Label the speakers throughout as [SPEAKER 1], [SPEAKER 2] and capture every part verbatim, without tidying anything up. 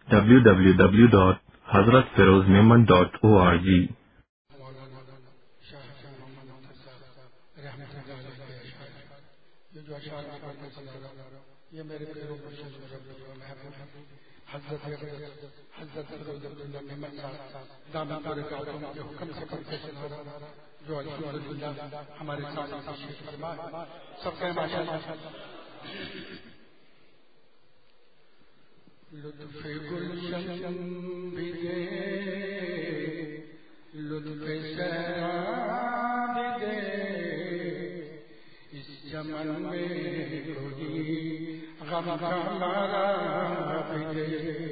[SPEAKER 1] W W W dot Hazrat Feroz Memon dot O R G.
[SPEAKER 2] یہ میرے پیروں پر حضرت حضرت میمن صاحب دامن کے حکم سے پڑھ کے سنا رہا جو الحمدللہ ہمارے ساتھ تشریف فرما ہے، سب کا ماشاءاللہ۔ لطف گلشن بھی دے، لطف سیراب بھی دے، اس چمن میں کوئی غم ہمارا بھی دے۔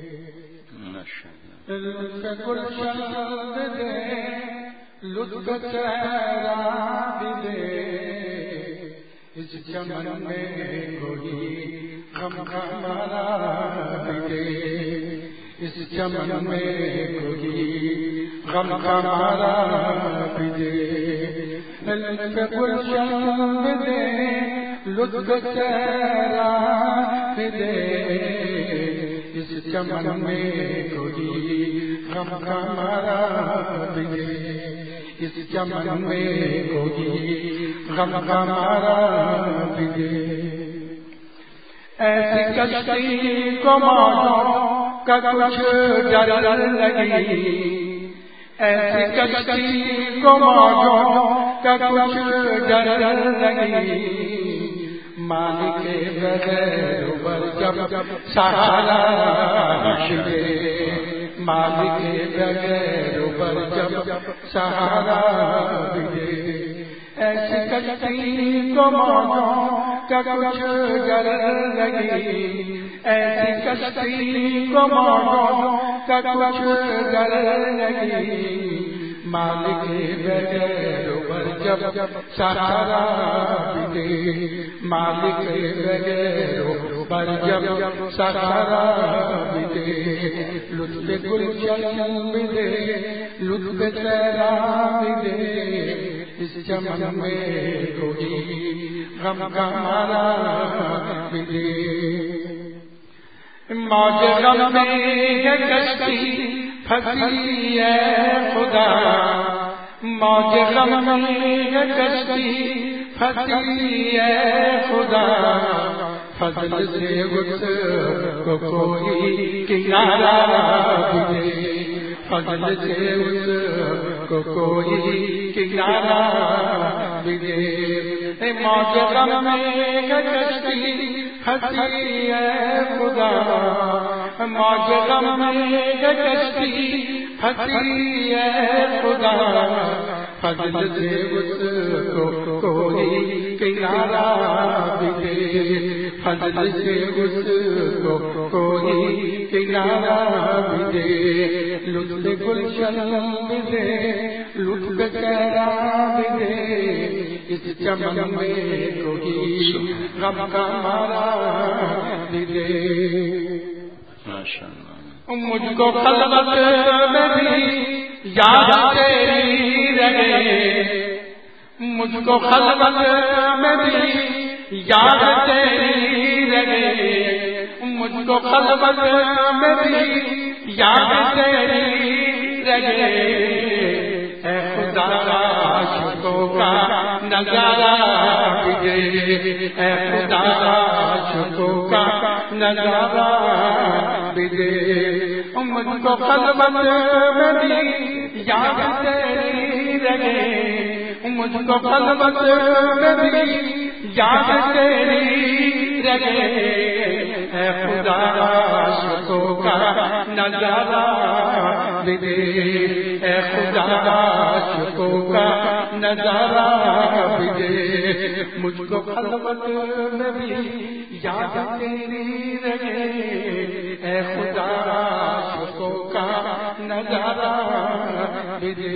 [SPEAKER 2] لطف گلشن بھی دے، لطف سیراب بھی دے، اس چمن میں کوئی غم ہمارا بھی دے، اس چمن میں کوئی غم ہمارا بھی دے۔ لطف گلشن بھی دے، لطف سیراب بھی دے، اس چمن میں کوئی غم ہمارا بھی دے، اس چمن میں کوئی غم ہمارا بھی دے۔ ایسی کشتی کو موجوں کا کچھ ڈر لگی، ایسی کشتی کو موجوں کا کچھ ڈر لگی، مالک بغیر اوپر جب سہارا مشکے، مالک بغیر اوپر جب سہارا بھی۔ ایسی کشتی کو موجوں کا کچھ ڈر لگی، ایسی کشتی کو موجوں کا کچھ ڈر لگی، مالک بغیر اوپر جب سہارا بھی دے، مالک بغیر اوپر جب سہارا بھی دے۔ لطف گلشن بھی دے، لطف سیراب بھی دے، اس چمن میں کوئی غم ہمارا بھی دے۔ موج غم میں ہے کشتی پھنسی ہے خدا، موج غم میں ہے کشتی پھنسی ہے خدا، فضل سے اس کو کوئی کنارہ بھی دے، فضل سے اس کو کوئی کنارہ بھی دے۔ موج غم میں کشتی پھنسی ہے خدا، موج غم میں کشتی پھنسی ہے خدا، فضل سے اس کو کوئی کنارہ بھی دے، فضل سے اس کو کوئی کنارہ بھی دے۔ لطف گلشن بھی دے، لطف سیراب بھی دے، اس چمن میں کوئی غم ہمارا بھی دے۔ مجھ کو خلوت میں بھی یاد تیری رہے، مجھ کو خلوت میں بھی یاد تیری رہے، مجھ کو خلوت میں بھی یاد تیری رہے، اے خدا عاشقوں کا نظارہ بھی دے، اے خدا عاشقوں کا نظارہ بھی دے۔ مجھ کو خلوت میں بھی یاد تیری رہے، مجھ کو خلوت میں بھی یاد تیری رہے، اے خدا عاشقوں کا نظارہ بھی دے، اے خدا عاشقوں کا نظارہ بھی دے۔ مجھ کو خلوت میں بھی یاد تیری رہے، اے خدا عاشقوں کا نظارہ بھی دے۔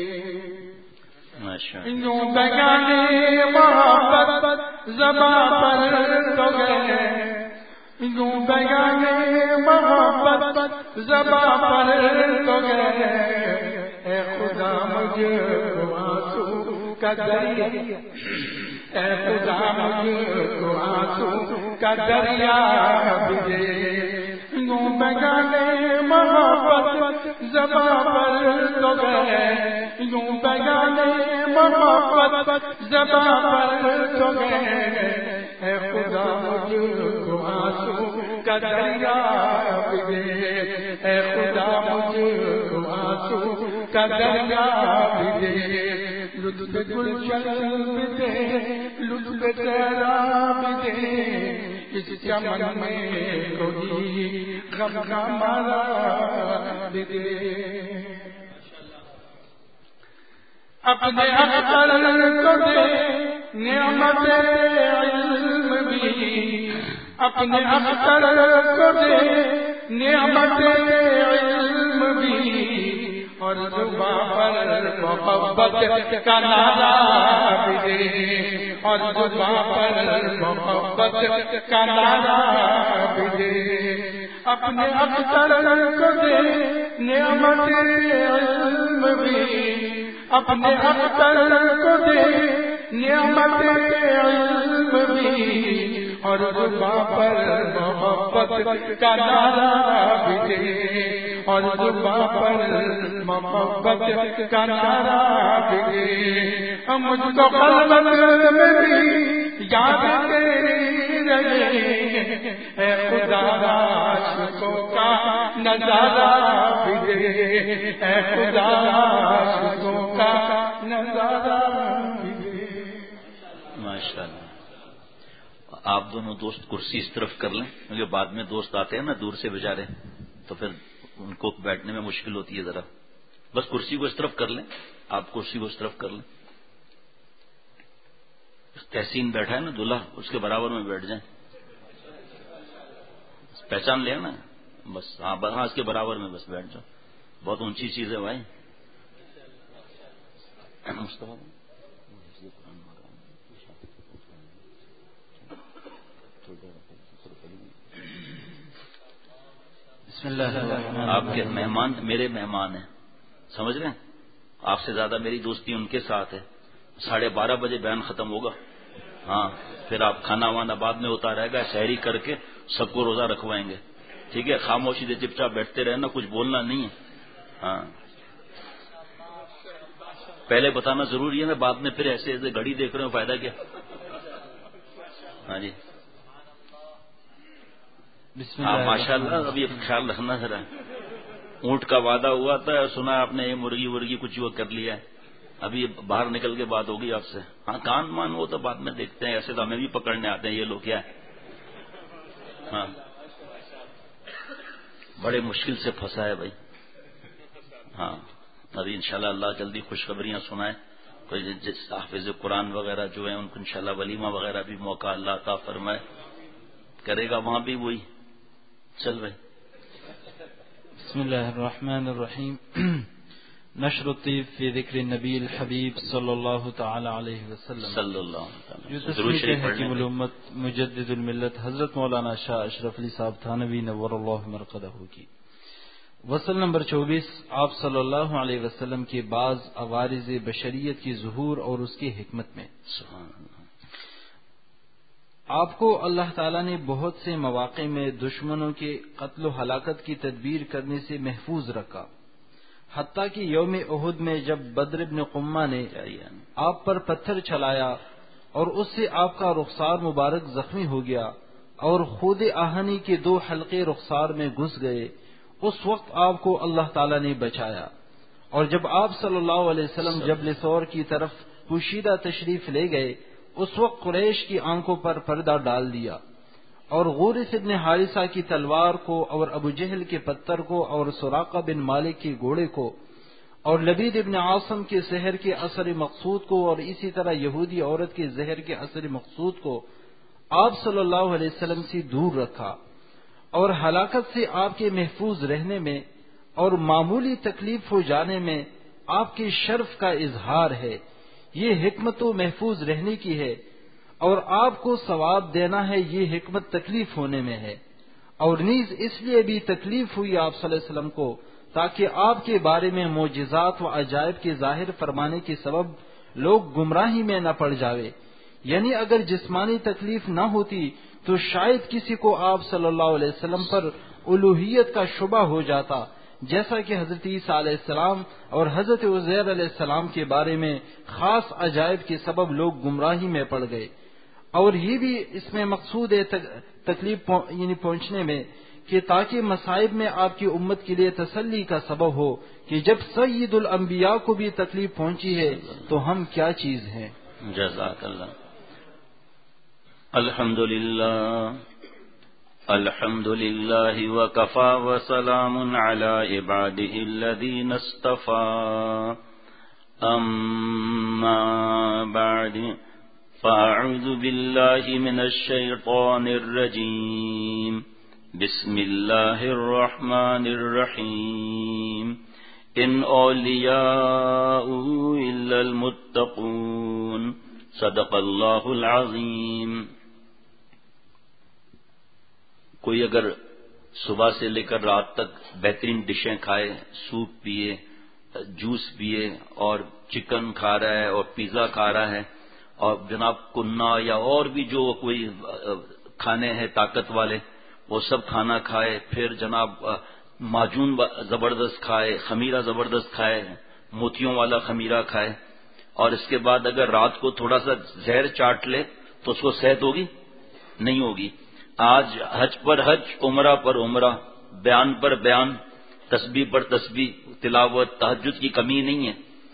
[SPEAKER 2] یوں بیگانے محبت زباں پر تو گئے، یوں بیگانے محبت زباں پر تو گئے، اے خدا مجھ کو آنسو کا دریا، اے خدا مجھ کو آنسو کا دریا بھی دے۔ یوں بیانے محبت زباں پر تو گئے، یوں بیانے محبت زباں پر تو گئے، اے خدا مجھ کو آنسو کا دریا بھی دے، اے خدا مجھ کو آنسو کا دریا بھی دے، لطف گلشن بھی دے، لطف تیرا بھی دے، اس چمن میں کوئی غم ہمارا بھی دے، اپنے اختر کو دے نعمت علم بھی، اپنے اختر کو دے نعمت علم بھی، اور زباں پر محبت کا نعرہ بھی دے، اور زباں پر محبت کا نعرہ بھی دے، اپنے اختر کو دے نعمت علم بھی، اپنے اختر کو دے نعمت علم بھی، اور زباں پر محبت کا نعرہ بھی دے، اور زباں پر محبت کا نعرہ بھی دے، مجھ کو خلوت میں بھی یاد تیری رہے، اے خدا عاشقوں کا نظارہ بھی دے، اے خدا عاشقوں کا نظارہ بھی دے۔
[SPEAKER 3] ماشاء اللہ۔ آپ دونوں دوست کرسی اس طرف کر لیں، کیونکہ بعد میں دوست آتے ہیں نا دور سے بیچارے، تو پھر ان کو بیٹھنے میں مشکل ہوتی ہے ذرا، بس کرسی کو اس طرف کر لیں، آپ کرسی کو اس طرف کر لیں۔ تحسین بیٹھا ہے نا دلہا، اس کے برابر میں بیٹھ جائیں، پہچان لیں نا، بس ہاں ہاں اس کے برابر میں بس بیٹھ جاؤ، بہت اونچی چیز ہے بھائی۔
[SPEAKER 4] بسم اللہ الرحمن
[SPEAKER 3] آپ کے مہمان میرے مہمان ہیں، سمجھ رہے ہیں؟ آپ سے زیادہ میری دوستی ان کے ساتھ ہے۔ ساڑھے بارہ بجے بیان ختم ہوگا، ہاں پھر آپ کھانا وانا بعد میں ہوتا رہے گا، سحری کر کے سب کو روزہ رکھوائیں گے، ٹھیک ہے؟ خاموشی سے چپ چاپ بیٹھتے رہنا، کچھ بولنا نہیں ہے، ہاں پہلے بتانا ضروری ہے نا، بعد میں پھر ایسے ایسے گھڑی دیکھ رہے ہو، فائدہ کیا؟ ہاں جی ہاں ماشاء اللہ، ابھی خیال رکھنا ذرا، اونٹ کا وعدہ ہوا تھا، سنا آپ نے یہ مرغی ورگی کچھ وہ کر لیا ہے، ابھی باہر نکل کے بات ہوگی آپ سے، ہاں کان مان وہ تو بعد میں دیکھتے ہیں، ایسے تو ہمیں بھی پکڑنے آتے ہیں یہ لوگ، کیا ہے ہاں بڑے مشکل سے پھنسا ہے بھائی، ہاں ابھی انشاءاللہ اللہ جلدی خوشخبریاں سنائے، کوئی جس حافظ قرآن وغیرہ جو ہیں ان کو انشاءاللہ ولیمہ وغیرہ بھی موقع اللہ عطا فرمائے، کرے گا وہاں بھی وہی، چل بھائی۔
[SPEAKER 4] بسم اللہ الرحمن الرحیم۔ نشر الطیب فی ذکر النبی الحبیب صلی اللہ تعالی علیہ وسلم،
[SPEAKER 3] صلی اللہ علیہ
[SPEAKER 4] جو
[SPEAKER 3] وسلم،
[SPEAKER 4] تصنیف حکیم الامت مجدد الملت حضرت مولانا شاہ اشرف علی صاحب تھانوی نور اللہ مرقدہ کی، وصل نمبر چوبیس، آپ صلی اللہ علیہ وسلم کے بعض عوارض بشریت کی ظہور اور اس کی حکمت میں۔
[SPEAKER 3] سبحان اللہ۔
[SPEAKER 4] آپ کو اللہ تعالیٰ نے بہت سے مواقع میں دشمنوں کے قتل و ہلاکت کی تدبیر کرنے سے محفوظ رکھا، حتیٰ کہ یوم احد میں جب بدر بن قمہ نے آپ پر پتھر چلایا اور اس سے آپ کا رخسار مبارک زخمی ہو گیا اور خود آہنی کے دو حلقے رخسار میں گھس گئے، اس وقت آپ کو اللہ تعالیٰ نے بچایا، اور جب آپ صلی اللہ علیہ وسلم جبل ثور کی طرف پوشیدہ تشریف لے گئے، اس وقت قریش کی آنکھوں پر پردہ ڈال دیا، اور غورث ابن حارثہ کی تلوار کو اور ابو جہل کے پتھر کو اور سراقہ بن مالک کے گھوڑے کو اور لبید ابن عاصم کے زہر کے اثر مقصود کو اور اسی طرح یہودی عورت کے زہر کے اثر مقصود کو آپ صلی اللہ علیہ وسلم سے دور رکھا، اور ہلاکت سے آپ کے محفوظ رہنے میں اور معمولی تکلیف ہو جانے میں آپ کے شرف کا اظہار ہے، یہ حکمت و محفوظ رہنے کی ہے، اور آپ کو ثواب دینا ہے، یہ حکمت تکلیف ہونے میں ہے، اور نیز اس لیے بھی تکلیف ہوئی آپ صلی اللہ علیہ وسلم کو تاکہ آپ کے بارے میں معجزات و عجائب کے ظاہر فرمانے کے سبب لوگ گمراہی میں نہ پڑ جاوے، یعنی اگر جسمانی تکلیف نہ ہوتی تو شاید کسی کو آپ صلی اللہ علیہ وسلم پر الوہیت کا شبہ ہو جاتا، جیسا کہ حضرت عیسیٰ علیہ السلام اور حضرت عزیر علیہ السلام کے بارے میں خاص عجائب کے سبب لوگ گمراہی میں پڑ گئے۔ اور یہ بھی اس میں مقصود ہے تکلیف یعنی پہنچنے میں کہ تاکہ مصائب میں آپ کی امت کے لیے تسلی کا سبب ہو کہ جب سید الانبیاء کو بھی تکلیف پہنچی ہے تو ہم کیا چیز ہیں۔
[SPEAKER 3] جزاک اللہ۔ الحمدللہ الحمد للہ وکفا وسلام علی عباده الذین اصطفى اما بعد فاعوذ باللہ من الشیطان الرجیم بسم اللہ الرحمن الرحیم ان اولیاؤہ الا المتقون صدق اللہ العظیم۔ کوئی اگر صبح سے لے کر رات تک بہترین ڈشیں کھائے، سوپ پیے، جوس پیے اور چکن کھا رہا ہے اور پیزا کھا رہا ہے اور جناب کنا یا اور بھی جو کوئی کھانے ہیں طاقت والے وہ سب کھانا کھائے، پھر جناب معجون زبردست کھائے، خمیرہ زبردست کھائے، موتیوں والا خمیرہ کھائے، اور اس کے بعد اگر رات کو تھوڑا سا زہر چاٹ لے تو اس کو صحت ہوگی؟ نہیں ہوگی۔ آج حج پر حج، عمرہ پر عمرہ، بیان پر بیان، تسبیح پر تسبیح، تلاوت، تہجد کی کمی نہیں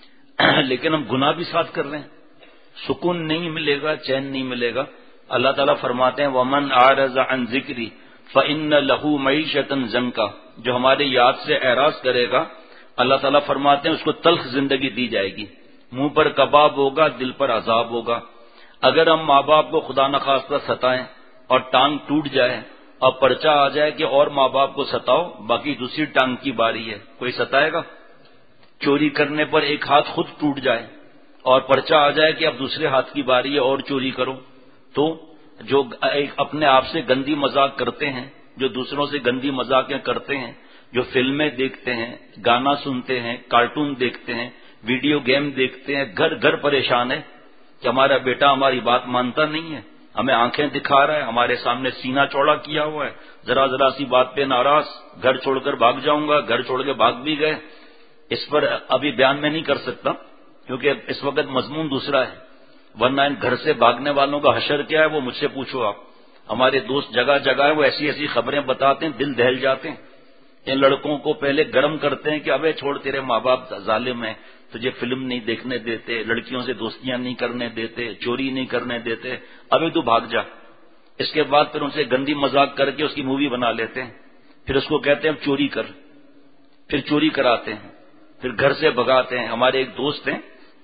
[SPEAKER 3] ہے، لیکن ہم گناہ بھی ساتھ کر رہے ہیں، سکون نہیں ملے گا، چین نہیں ملے گا۔ اللہ تعالیٰ فرماتے ہیں وَمَنْ أَعْرَضَ عَنْ ذِكْرِي فَإِنَّ لَهُ مَعِيشَةً ضَنْكًا، جو ہمارے یاد سے اعراض کرے گا اللہ تعالیٰ فرماتے ہیں اس کو تلخ زندگی دی جائے گی، منہ پر کباب ہوگا، دل پر عذاب ہوگا۔ اگر ہم ماں باپ کو خدا نخواستہ ستائیں اور ٹانگ ٹوٹ جائے اور پرچہ آ جائے کہ اور ماں باپ کو ستاؤ، باقی دوسری ٹانگ کی باری ہے، کوئی ستائے گا؟ چوری کرنے پر ایک ہاتھ خود ٹوٹ جائے اور پرچہ آ جائے کہ اب دوسرے ہاتھ کی باری ہے اور چوری کرو، تو جو اپنے آپ سے گندی مذاق کرتے ہیں، جو دوسروں سے گندی مذاقیں کرتے ہیں، جو فلمیں دیکھتے ہیں، گانا سنتے ہیں، کارٹون دیکھتے ہیں، ویڈیو گیم دیکھتے ہیں، گھر گھر پریشان ہے کہ ہمارا بیٹا ہماری بات مانتا نہیں ہے، ہمیں آنکھیں دکھا رہا ہے، ہمارے سامنے سینہ چوڑا کیا ہوا ہے، ذرا ذرا سی بات پہ ناراض، گھر چھوڑ کر بھاگ جاؤں گا، گھر چھوڑ کے بھاگ بھی گئے۔ اس پر ابھی بیان میں نہیں کر سکتا کیونکہ اس وقت مضمون دوسرا ہے، ورنہ ان گھر سے بھاگنے والوں کا حشر کیا ہے وہ مجھ سے پوچھو آپ۔ ہمارے دوست جگہ جگہ ہے وہ ایسی ایسی خبریں بتاتے ہیں، دل دہل جاتے ہیں۔ ان لڑکوں کو پہلے گرم کرتے ہیں کہ ابے چھوڑ، تیرے ماں باپ ظالم ہیں، تجھے فلم نہیں دیکھنے دیتے، لڑکیوں سے دوستیاں نہیں کرنے دیتے، چوری نہیں کرنے دیتے، ابھی تو بھاگ جا۔ اس کے بعد پھر ان سے گندی مذاق کر کے اس کی مووی بنا لیتے ہیں، پھر اس کو کہتے ہیں چوری کر، پھر چوری کراتے ہیں، پھر گھر سے بھگاتے ہیں۔ ہمارے ایک دوست ہیں،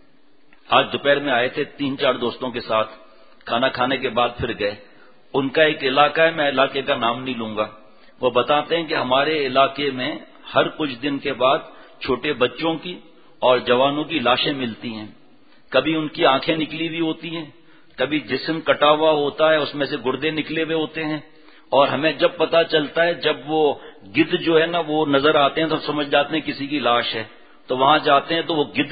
[SPEAKER 3] آج دوپہر میں آئے تھے تین چار دوستوں کے ساتھ، کھانا کھانے کے بعد پھر گئے۔ ان کا ایک علاقہ ہے، میں علاقے کا نام نہیں لوں گا، وہ بتاتے ہیں کہ ہمارے علاقے میں ہر کچھ دن کے بعد چھوٹے بچوں کی اور جوانوں کی لاشیں ملتی ہیں، کبھی ان کی آنکھیں نکلی ہوئی ہوتی ہیں، کبھی جسم کٹا ہوا ہوتا ہے، اس میں سے گردے نکلے ہوئے ہوتے ہیں، اور ہمیں جب پتہ چلتا ہے، جب وہ گدھ جو ہے نا وہ نظر آتے ہیں تو سمجھ جاتے ہیں کسی کی لاش ہے، تو وہاں جاتے ہیں تو وہ گدھ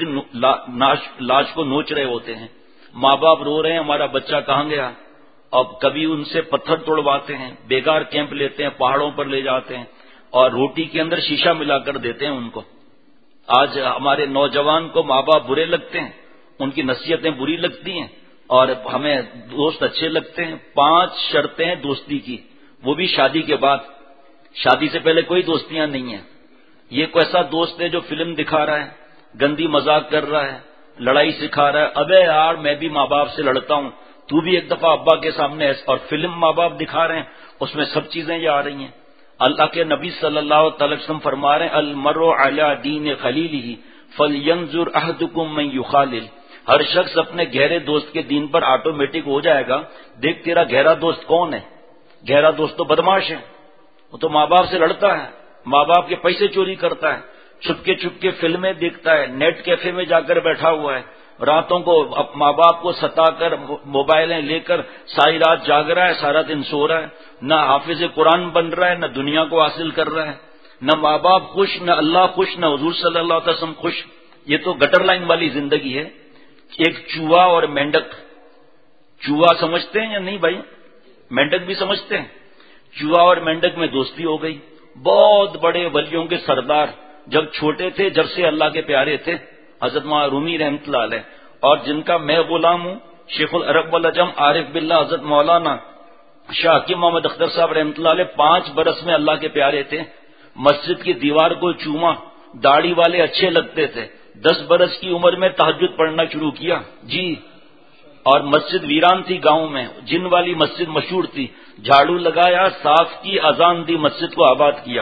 [SPEAKER 3] لاش کو نوچ رہے ہوتے ہیں، ماں باپ رو رہے ہیں ہمارا بچہ کہاں گیا، اب کبھی ان سے پتھر توڑواتے ہیں، بیگار کیمپ لیتے ہیں، پہاڑوں پر لے جاتے ہیں اور روٹی کے اندر شیشہ ملا کر دیتے ہیں ان کو۔ آج ہمارے نوجوان کو ماں باپ برے لگتے ہیں، ان کی نصیحتیں بری لگتی ہیں اور ہمیں دوست اچھے لگتے ہیں۔ پانچ شرطیں ہیں دوستی کی، وہ بھی شادی کے بعد، شادی سے پہلے کوئی دوستیاں نہیں ہیں۔ یہ کوئی ایسا دوست ہے جو فلم دکھا رہا ہے، گندی مذاق کر رہا ہے، لڑائی سکھا رہا ہے، ابے یار میں بھی ماں باپ سے لڑتا ہوں، تو بھی ایک دفعہ ابا کے سامنے، اور فلم ماں باپ دکھا رہے ہیں، اس میں سب چیزیں یہ آ رہی ہیں۔ اللہ کے نبی صلی اللہ علیہ وسلم فرما رہے ہیں المرء علی دین خلیلہ فلینظر احدکم من یخالل، ہر شخص اپنے گہرے دوست کے دین پر آٹومیٹک ہو جائے گا، دیکھ تیرا گہرا دوست کون ہے۔ گہرا دوست تو بدماش ہے، وہ تو ماں باپ سے لڑتا ہے، ماں باپ کے پیسے چوری کرتا ہے، چھپ کے چھپ کے فلمیں دیکھتا ہے، نیٹ کیفے میں جا کر بیٹھا ہوا ہے، راتوں کو ماں باپ کو ستا کر موبائلیں لے کر ساری رات جاگ رہا ہے، سارا دن سو رہا ہے، نہ حافظ قرآن بن رہا ہے، نہ دنیا کو حاصل کر رہا ہے، نہ ماں باپ خوش، نہ اللہ خوش، نہ حضور صلی اللہ علیہ وسلم خوش۔ یہ تو گٹر لائن والی زندگی ہے۔ ایک چوہا اور مینڈک، چوہا سمجھتے ہیں یا نہیں بھائی؟ مینڈک بھی سمجھتے ہیں؟ چوہا اور مینڈک میں دوستی ہو گئی. بہت بڑے ولیوں کے سردار جب چھوٹے تھے، جب سے اللہ کے پیارے تھے، حضرت مولانا رومی رحمۃ اللہ علیہ، اور جن کا میں غلام ہوں، شیخ العرب والعجم عارف باللہ حضرت مولانا شاہ حکیم محمد اختر صاحب رحمۃ اللہ علیہ، پانچ برس میں اللہ کے پیارے تھے. مسجد کی دیوار کو چوما، داڑھی والے اچھے لگتے تھے. دس برس کی عمر میں تہجد پڑھنا شروع کیا جی. اور مسجد ویران تھی گاؤں میں، جن والی مسجد مشہور تھی، جھاڑو لگایا، صاف کی، اذان دی، مسجد کو آباد کیا.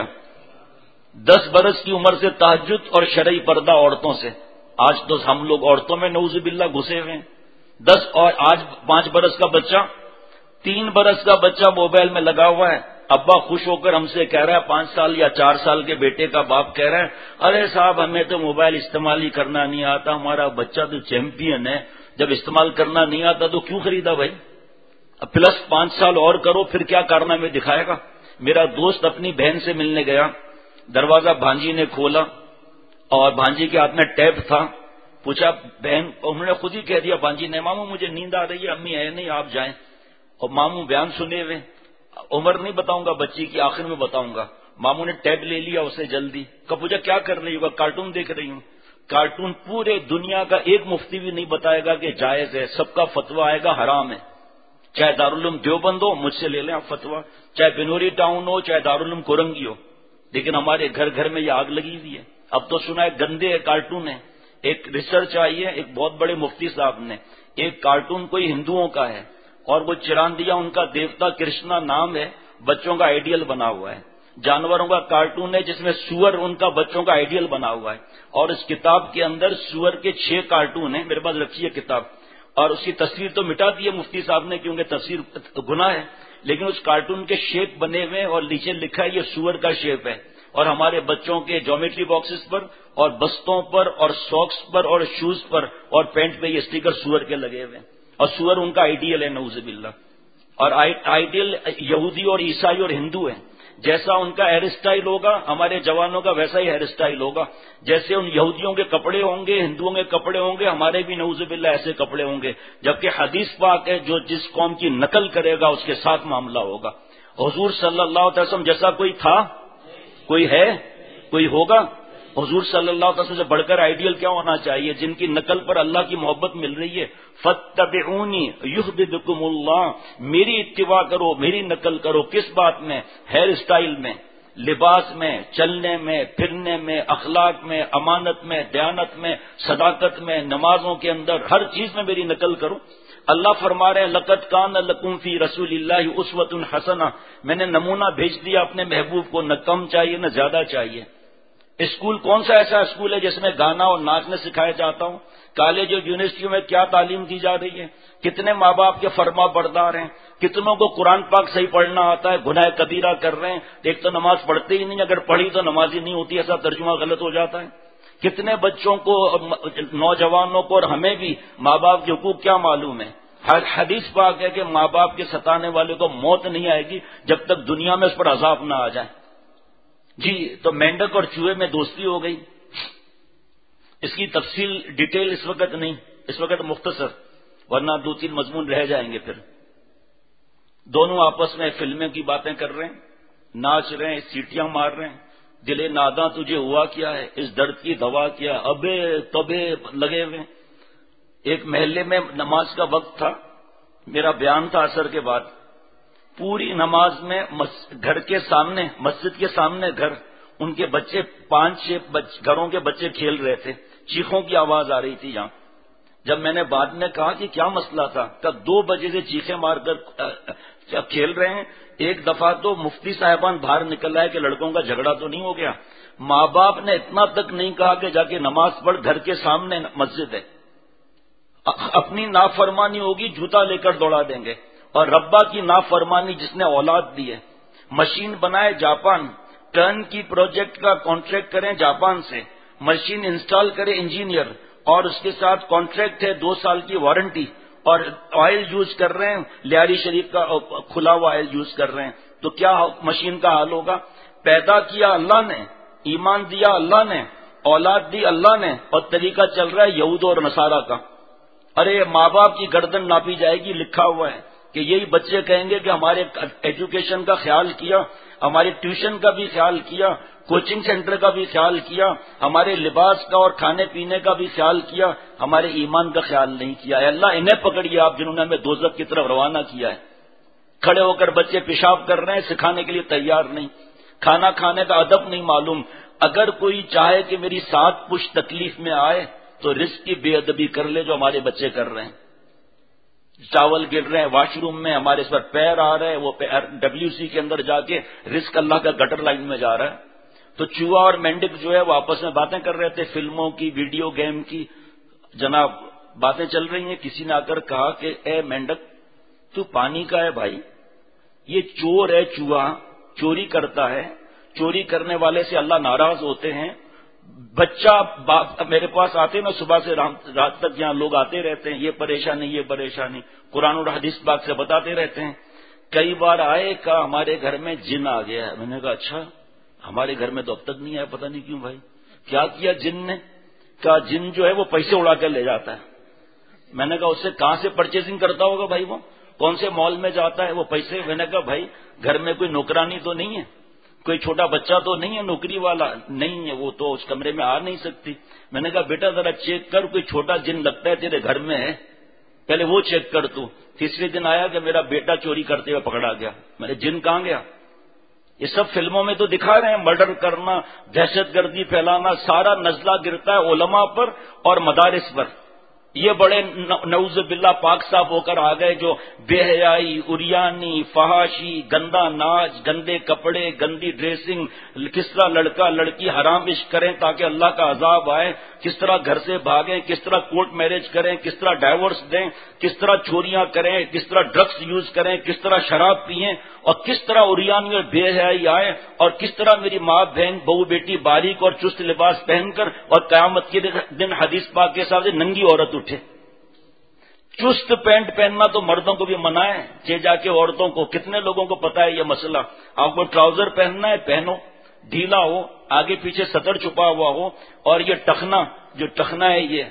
[SPEAKER 3] دس برس کی عمر سے تہجد اور شرعی پردہ عورتوں سے. آج تو ہم لوگ عورتوں میں نعوذ باللہ گھسے ہوئے ہیں. دس اور آج پانچ برس کا بچہ، تین برس کا بچہ موبائل میں لگا ہوا ہے. ابا خوش ہو کر ہم سے کہہ رہا ہے، پانچ سال یا چار سال کے بیٹے کا باپ کہہ رہا ہے، ارے صاحب ہمیں تو موبائل استعمال ہی کرنا نہیں آتا، ہمارا بچہ تو چیمپئن ہے، جب استعمال کرنا نہیں آتا تو کیوں خریدا بھائی؟ اب پلس پانچ سال اور کرو پھر کیا کارنامے دکھائے گا. میرا دوست اپنی بہن سے ملنے گیا، دروازہ بھانجی نے کھولا اور بھانجی کے ہاتھ میں ٹیب تھا. پوچھا بہن، انہوں نے خود ہی کہہ دیا بھانجی نے، ماموں مجھے نیند آ رہی ہے، امی ہے نہیں آپ جائیں. اور ماموں بیان سنے ہوئے، عمر نہیں بتاؤں گا بچی کی، آخر میں بتاؤں گا. ماموں نے ٹیب لے لیا اسے جلدی. کہا پوچھا کیا کر رہی ہو؟ کارٹون دیکھ رہی ہوں. کارٹون پورے دنیا کا ایک مفتی بھی نہیں بتائے گا کہ جائز ہے، سب کا فتویٰ آئے گا حرام ہے. چاہے دارالعلوم دیوبند ہو، مجھ سے لے لیں آپ فتویٰ، چاہے بنوری ٹاؤن ہو، چاہے دارالعلوم کورنگی ہو. لیکن ہمارے گھر گھر میں یہ آگ لگی ہوئی ہے. اب تو سنا ہے گندے کارٹون ہیں. ایک ریسرچ آئی ہے ایک بہت بڑے مفتی صاحب نے، ایک کارٹون کوئی ہندوؤں کا ہے اور وہ چراندیا ان کا دیوتا کرشنا نام ہے، بچوں کا آئیڈیل بنا ہوا ہے. جانوروں کا کارٹون ہے جس میں سور ان کا بچوں کا آئیڈیل بنا ہوا ہے. اور اس کتاب کے اندر سور کے چھ کارٹون ہیں، میرے پاس رکھی ہے کتاب، اور اس کی تصویر تو مٹا دی ہے مفتی صاحب نے کیونکہ تصویر گناہ ہے، لیکن اس کارٹون کے شیپ بنے ہوئے اور نیچے لکھا ہے یہ سور کا شیپ ہے. اور ہمارے بچوں کے جیومیٹری باکسز پر اور بستوں پر اور ساکس پر اور شوز پر اور پینٹ پہ یہ اسٹیکر سور کے لگے ہوئے ہیں، اور سور ان کا آئیڈیل ہے نعوذ باللہ. اور آئیڈیل یہودی اور عیسائی اور ہندو ہیں. جیسا ان کا ہیئر اسٹائل ہوگا ہمارے جوانوں کا ویسا ہی ہیئر اسٹائل ہوگا. جیسے ان یہودیوں کے کپڑے ہوں گے، ہندوؤں کے کپڑے ہوں گے، ہمارے بھی نعوذ باللہ ایسے کپڑے ہوں گے. جبکہ حدیث پاک ہے جو جس قوم کی نقل کرے گا اس کے ساتھ معاملہ ہوگا. حضور صلی اللہ علیہ وسلم جیسا کوئی تھا، کوئی ہے، کوئی ہوگا؟ حضور صلی اللہ علیہ وسلم سے بڑھ کر آئیڈیل کیا ہونا چاہیے جن کی نقل پر اللہ کی محبت مل رہی ہے؟ فاتبعونی یحببکم اللہ، میری اتباع کرو، میری نقل کرو. کس بات میں؟ ہیئر اسٹائل میں، لباس میں، چلنے میں، پھرنے میں، اخلاق میں، امانت میں، دیانت میں، صداقت میں، نمازوں کے اندر، ہر چیز میں میری نقل کرو. اللہ فرما رہے ہیں لقد کان لکم فی رسول اللہ اسوۃ حسنہ، میں نے نمونہ بھیج دیا اپنے محبوب کو، نہ کم چاہیے نہ زیادہ چاہیے. اسکول کون سا ایسا اسکول ہے جس میں گانا اور ناچنے سکھایا جاتا ہوں؟ کالج اور یونیورسٹیوں میں کیا تعلیم دی جا رہی ہے؟ کتنے ماں باپ کے فرما بردار ہیں؟ کتنوں کو قرآن پاک صحیح پڑھنا آتا ہے؟ گناہ کبیرہ کر رہے ہیں. ایک تو نماز پڑھتے ہی نہیں، اگر پڑھی تو نماز ہی نہیں ہوتی، ایسا ترجمہ غلط ہو جاتا ہے. کتنے بچوں کو، نوجوانوں کو اور ہمیں بھی ماں باپ کے حقوق کیا معلوم ہے؟ حدیث پاک ہے کہ ماں باپ کے ستانے والے کو موت نہیں آئے گی جب تک دنیا میں اس پر عذاب نہ آ جائے. جی تو مینڈک اور چوہے میں دوستی ہو گئی. اس کی تفصیل ڈیٹیل اس وقت نہیں، اس وقت مختصر، ورنہ دو تین مضمون رہ جائیں گے. پھر دونوں آپس میں فلمیں کی باتیں کر رہے ہیں، ناچ رہے ہیں، سیٹیاں مار رہے ہیں. دل ناداں تجھے ہوا کیا ہے، اس درد کی دوا کیا، ابے تبے لگے ہوئے. ایک محلے میں نماز کا وقت تھا، میرا بیان تھا عصر کے بعد. پوری نماز میں گھر کے سامنے، مسجد کے سامنے گھر، ان کے بچے، پانچ چھ گھروں کے بچے کھیل رہے تھے. چیخوں کی آواز آ رہی تھی یہاں. جب میں نے بعد میں کہا کہ کیا مسئلہ تھا، کہ دو بجے سے چیخیں مار کر کھیل رہے ہیں. ایک دفعہ تو مفتی صاحبان باہر نکل آئے کہ لڑکوں کا جھگڑا تو نہیں ہو گیا. ماں باپ نے اتنا تک نہیں کہا کہ جا کے نماز پڑھ، گھر کے سامنے مسجد ہے، اپنی نافرمانی ہوگی جوتا لے کر دوڑا دیں گے. اور ربا کی نافرمانی جس نے اولاد دی ہے. مشین بنائے جاپان، ٹرن کی پروجیکٹ کا کانٹریکٹ کریں جاپان سے، مشین انسٹال کرے انجینئر، اور اس کے ساتھ کانٹریکٹ ہے دو سال کی وارنٹی، اور آئل یوز کر رہے ہیں لیاری شریف کا کھلا ہوا آئل یوز کر رہے ہیں. تو کیا مشین کا حال ہوگا؟ پیدا کیا اللہ نے، ایمان دیا اللہ نے، اولاد دی اللہ نے، اور طریقہ چل رہا ہے یہود اور نصارہ کا. ارے ماں باپ کی گردن ناپی جائے گی، لکھا ہوا ہے کہ یہی بچے کہیں گے کہ ہمارے ایجوکیشن کا خیال کیا، ہمارے ٹیوشن کا بھی خیال کیا، کوچنگ سینٹر کا بھی خیال کیا، ہمارے لباس کا اور کھانے پینے کا بھی خیال کیا، ہمارے ایمان کا خیال نہیں کیا. اے اللہ انہیں پکڑیے آپ جنہوں نے ہمیں دوزخ کی طرف روانہ کیا ہے. کھڑے ہو کر بچے پیشاب کر رہے ہیں، سکھانے کے لیے تیار نہیں، کھانا کھانے کا ادب نہیں معلوم. اگر کوئی چاہے کہ میری سات پشت تکلیف میں آئے تو رزق کی بے ادبی کر لے جو ہمارے بچے کر رہے ہیں. چاول گر رہے ہیں واش روم میں، ہمارے اس پر پیر آ رہے ہیں، وہ ڈبلیو سی کے اندر جا کے رزق اللہ کا گٹر لائن میں جا رہا ہے. تو چوہا اور مینڈک جو ہے وہ آپس میں باتیں کر رہے تھے، فلموں کی، ویڈیو گیم کی. جناب باتیں چل رہی ہیں، کسی نے آ کر کہا کہ اے مینڈک تو پانی کا ہے بھائی، یہ چور ہے، چوہا چوری کرتا ہے، چوری کرنے والے سے اللہ ناراض ہوتے ہیں. بچہ میرے پاس آتے نا صبح سے رات تک، یہاں لوگ آتے رہتے ہیں، یہ پریشانی یہ پریشانی، قرآن اور حدیث پاک سے بتاتے رہتے ہیں. کئی بار آئے کہا ہمارے گھر میں جن آ گیا ہے. میں نے کہا اچھا، ہمارے گھر میں تو اب تک نہیں آیا، پتہ نہیں کیوں بھائی، کیا کیا جن نے؟ کہا جن جو ہے وہ پیسے اڑا کر لے جاتا ہے. میں نے کہا اس سے کہاں سے پرچیزنگ کرتا ہوگا بھائی، وہ کون سے مال میں جاتا ہے وہ پیسے؟ میں نے کہا بھائی گھر میں کوئی نوکرانی تو نہیں ہے، کوئی چھوٹا بچہ تو نہیں ہے نوکری والا نہیں ہے، وہ تو اس کمرے میں آ نہیں سکتی. میں نے کہا بیٹا ذرا چیک کر، کوئی چھوٹا جن لگتا ہے تیرے گھر میں ہے، پہلے وہ چیک کر. تو تیسرے دن آیا کہ میرا بیٹا چوری کرتے ہوئے پکڑا گیا. میں نے جن کہاں گیا؟ یہ سب فلموں میں تو دکھا رہے ہیں، مرڈر کرنا، دہشت گردی پھیلانا، سارا نزلہ گرتا ہے علماء پر اور مدارس پر. یہ بڑے نعوذ باللہ پاک صاف ہو کر آ گئے جو بے حیائی، اریانی، فحاشی، گندا ناچ، گندے کپڑے، گندی ڈریسنگ، کس طرح لڑکا لڑکی حرام عشق کریں تاکہ اللہ کا عذاب آئے، کس طرح گھر سے بھاگیں، کس طرح کورٹ میرج کریں، کس طرح ڈائیورس دیں، کس طرح چوریاں کریں، کس طرح ڈرگس یوز کریں، کس طرح شراب پئیں، اور کس طرح اریانی اور بے حیائی آئے، اور کس طرح میری ماں بہن بہو بیٹی باریک اور چست لباس پہن کر اور قیامت کے دن حدیث پاک کے حساب سے ننگی عورت اٹھے. چست پینٹ پہننا تو مردوں کو بھی منع ہے، چے جا کے عورتوں کو. کتنے لوگوں کو پتا ہے یہ مسئلہ؟ آپ کو ٹراؤزر پہننا ہے پہنو، ڈھیلا ہو، آگے پیچھے سطر چھپا ہوا ہو، اور یہ ٹخنا جو ٹخنا ہے یہ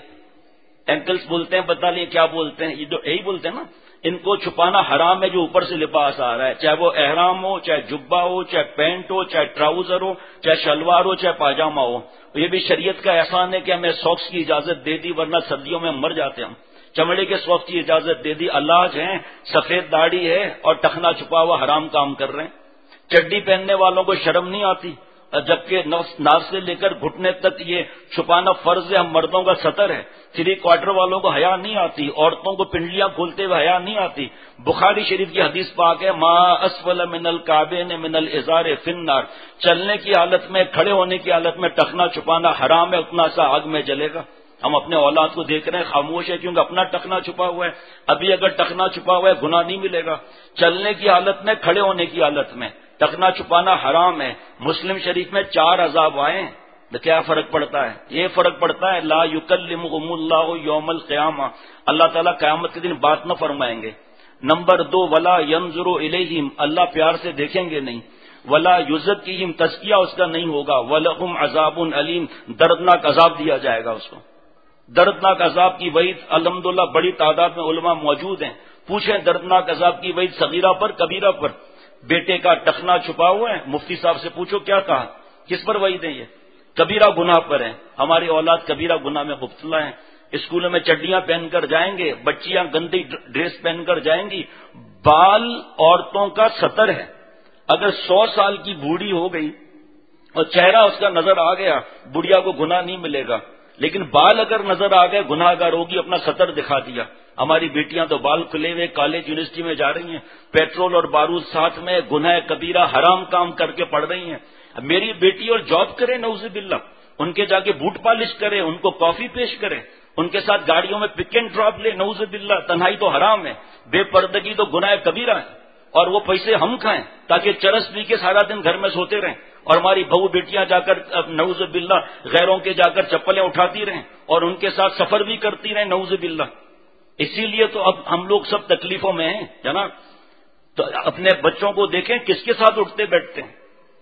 [SPEAKER 3] اینکلز بولتے ہیں، بتا لیں کیا بولتے ہیں، یہ جو یہی بولتے ہیں نا، ان کو چھپانا حرام ہے جو اوپر سے لباس آ رہا ہے، چاہے وہ احرام ہو، چاہے جبہ ہو، چاہے پینٹ ہو، چاہے ٹراؤزر ہو، چاہے شلوار ہو، چاہے پاجامہ ہو. یہ بھی شریعت کا احسان ہے کہ ہمیں ساکس کی اجازت دے دی، ورنہ سردیوں میں مر جاتے ہم. چمڑے کے ساکس کی اجازت دے دی، علاج ہیں، سفید داڑھی ہے اور ٹخنا چھپا ہوا حرام کام کر رہے ہیں. چڈی پہننے والوں کو شرم نہیں آتی، جبکہ ناف سے لے کر گھٹنے تک یہ چھپانا فرض ہے، ہم مردوں کا سطر ہے. تھری کوارٹر والوں کو حیا نہیں آتی، عورتوں کو پنڈلیاں کھولتے ہوئے حیا نہیں آتی. بخاری شریف کی حدیث پاک ہے، ما اسفل من الکعبین من الازار فی النار. چلنے کی حالت میں، کھڑے ہونے کی حالت میں ٹخنا چھپانا حرام ہے، اتنا سا آگ میں جلے گا. ہم اپنے اولاد کو دیکھ رہے ہیں خاموش ہے کیونکہ اپنا ٹخنا چھپا ہوا ہے. ابھی اگر ٹخنا چھپا ہوا ہے گناہ نہیں ملے گا. چلنے کی حالت میں، کھڑے ہونے کی حالت میں ٹخنا چھپانا حرام ہے. مسلم شریف میں چار عذاب آئے ہیں، تو کیا فرق پڑتا ہے؟ یہ فرق پڑتا ہے لا یکلمہم اللہ یوم القیامہ، اللہ تعالیٰ قیامت کے دن بات نہ فرمائیں گے. نمبر دو، ولا ینظر الیہم، اللہ پیار سے دیکھیں گے نہیں. ولا یزکیہم، تزکیہ اس کا نہیں ہوگا. ولہم عذاب علیم، دردناک عذاب دیا جائے گا اس کو. دردناک عذاب کی وعید الحمدللہ بڑی تعداد میں علماء موجود ہیں. پوچھیں دردناک عذاب کی وعید صغیرہ پر کبیرہ پر. بیٹے کا ٹخنا چھپا ہوا ہے، مفتی صاحب سے پوچھو کیا کہا، کس پر وعید ہے؟ یہ کبیرہ گناہ پر ہیں. ہماری اولاد کبیرہ گناہ میں مبتلا ہیں. اسکولوں میں چڈیاں پہن کر جائیں گے، بچیاں گندی ڈریس پہن کر جائیں گی. بال عورتوں کا سطر ہے. اگر سو سال کی بوڑھی ہو گئی اور چہرہ اس کا نظر آ گیا، بڑھیا کو گناہ نہیں ملے گا، لیکن بال اگر نظر آ گئے گناہ گار ہوگی، اپنا سطر دکھا دیا. ہماری بیٹیاں تو بال کھلے ہوئے کالج یونیورسٹی میں جا رہی ہیں، پیٹرول اور بارود ساتھ میں، گناہ کبیرہ حرام کام کر کے پڑھ رہی ہیں. میری بیٹی اور جاب کرے نعوذ باللہ، ان کے جا کے بوٹ پالش کرے، ان کو کافی پیش کرے، ان کے ساتھ گاڑیوں میں پک اینڈ ڈراپ لے، نعوذ باللہ. تنہائی تو حرام ہے، بے پردگی تو گناہ کبیرہ ہے، اور وہ پیسے ہم کھائیں تاکہ چرس پی کے سارا دن گھر میں سوتے رہیں، اور ہماری بہو بیٹیاں جا کر نعوذ باللہ غیروں کے جا کر چپلیں اٹھاتی رہیں اور ان کے ساتھ سفر بھی کرتی رہیں نعوذ باللہ. اسی لیے تو اب ہم لوگ سب تکلیفوں میں ہیں جناب. تو اپنے بچوں کو دیکھیں کس کے ساتھ اٹھتے بیٹھتے ہیں.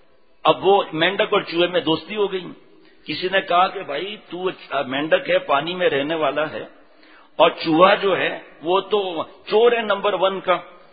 [SPEAKER 3] اب وہ مینڈک اور چوہے میں دوستی ہو گئی. کسی نے کہا کہ بھائی تو مینڈک ہے، پانی میں رہنے والا ہے، اور چوہا جو ہے وہ تو چور ہے نمبر ون کا.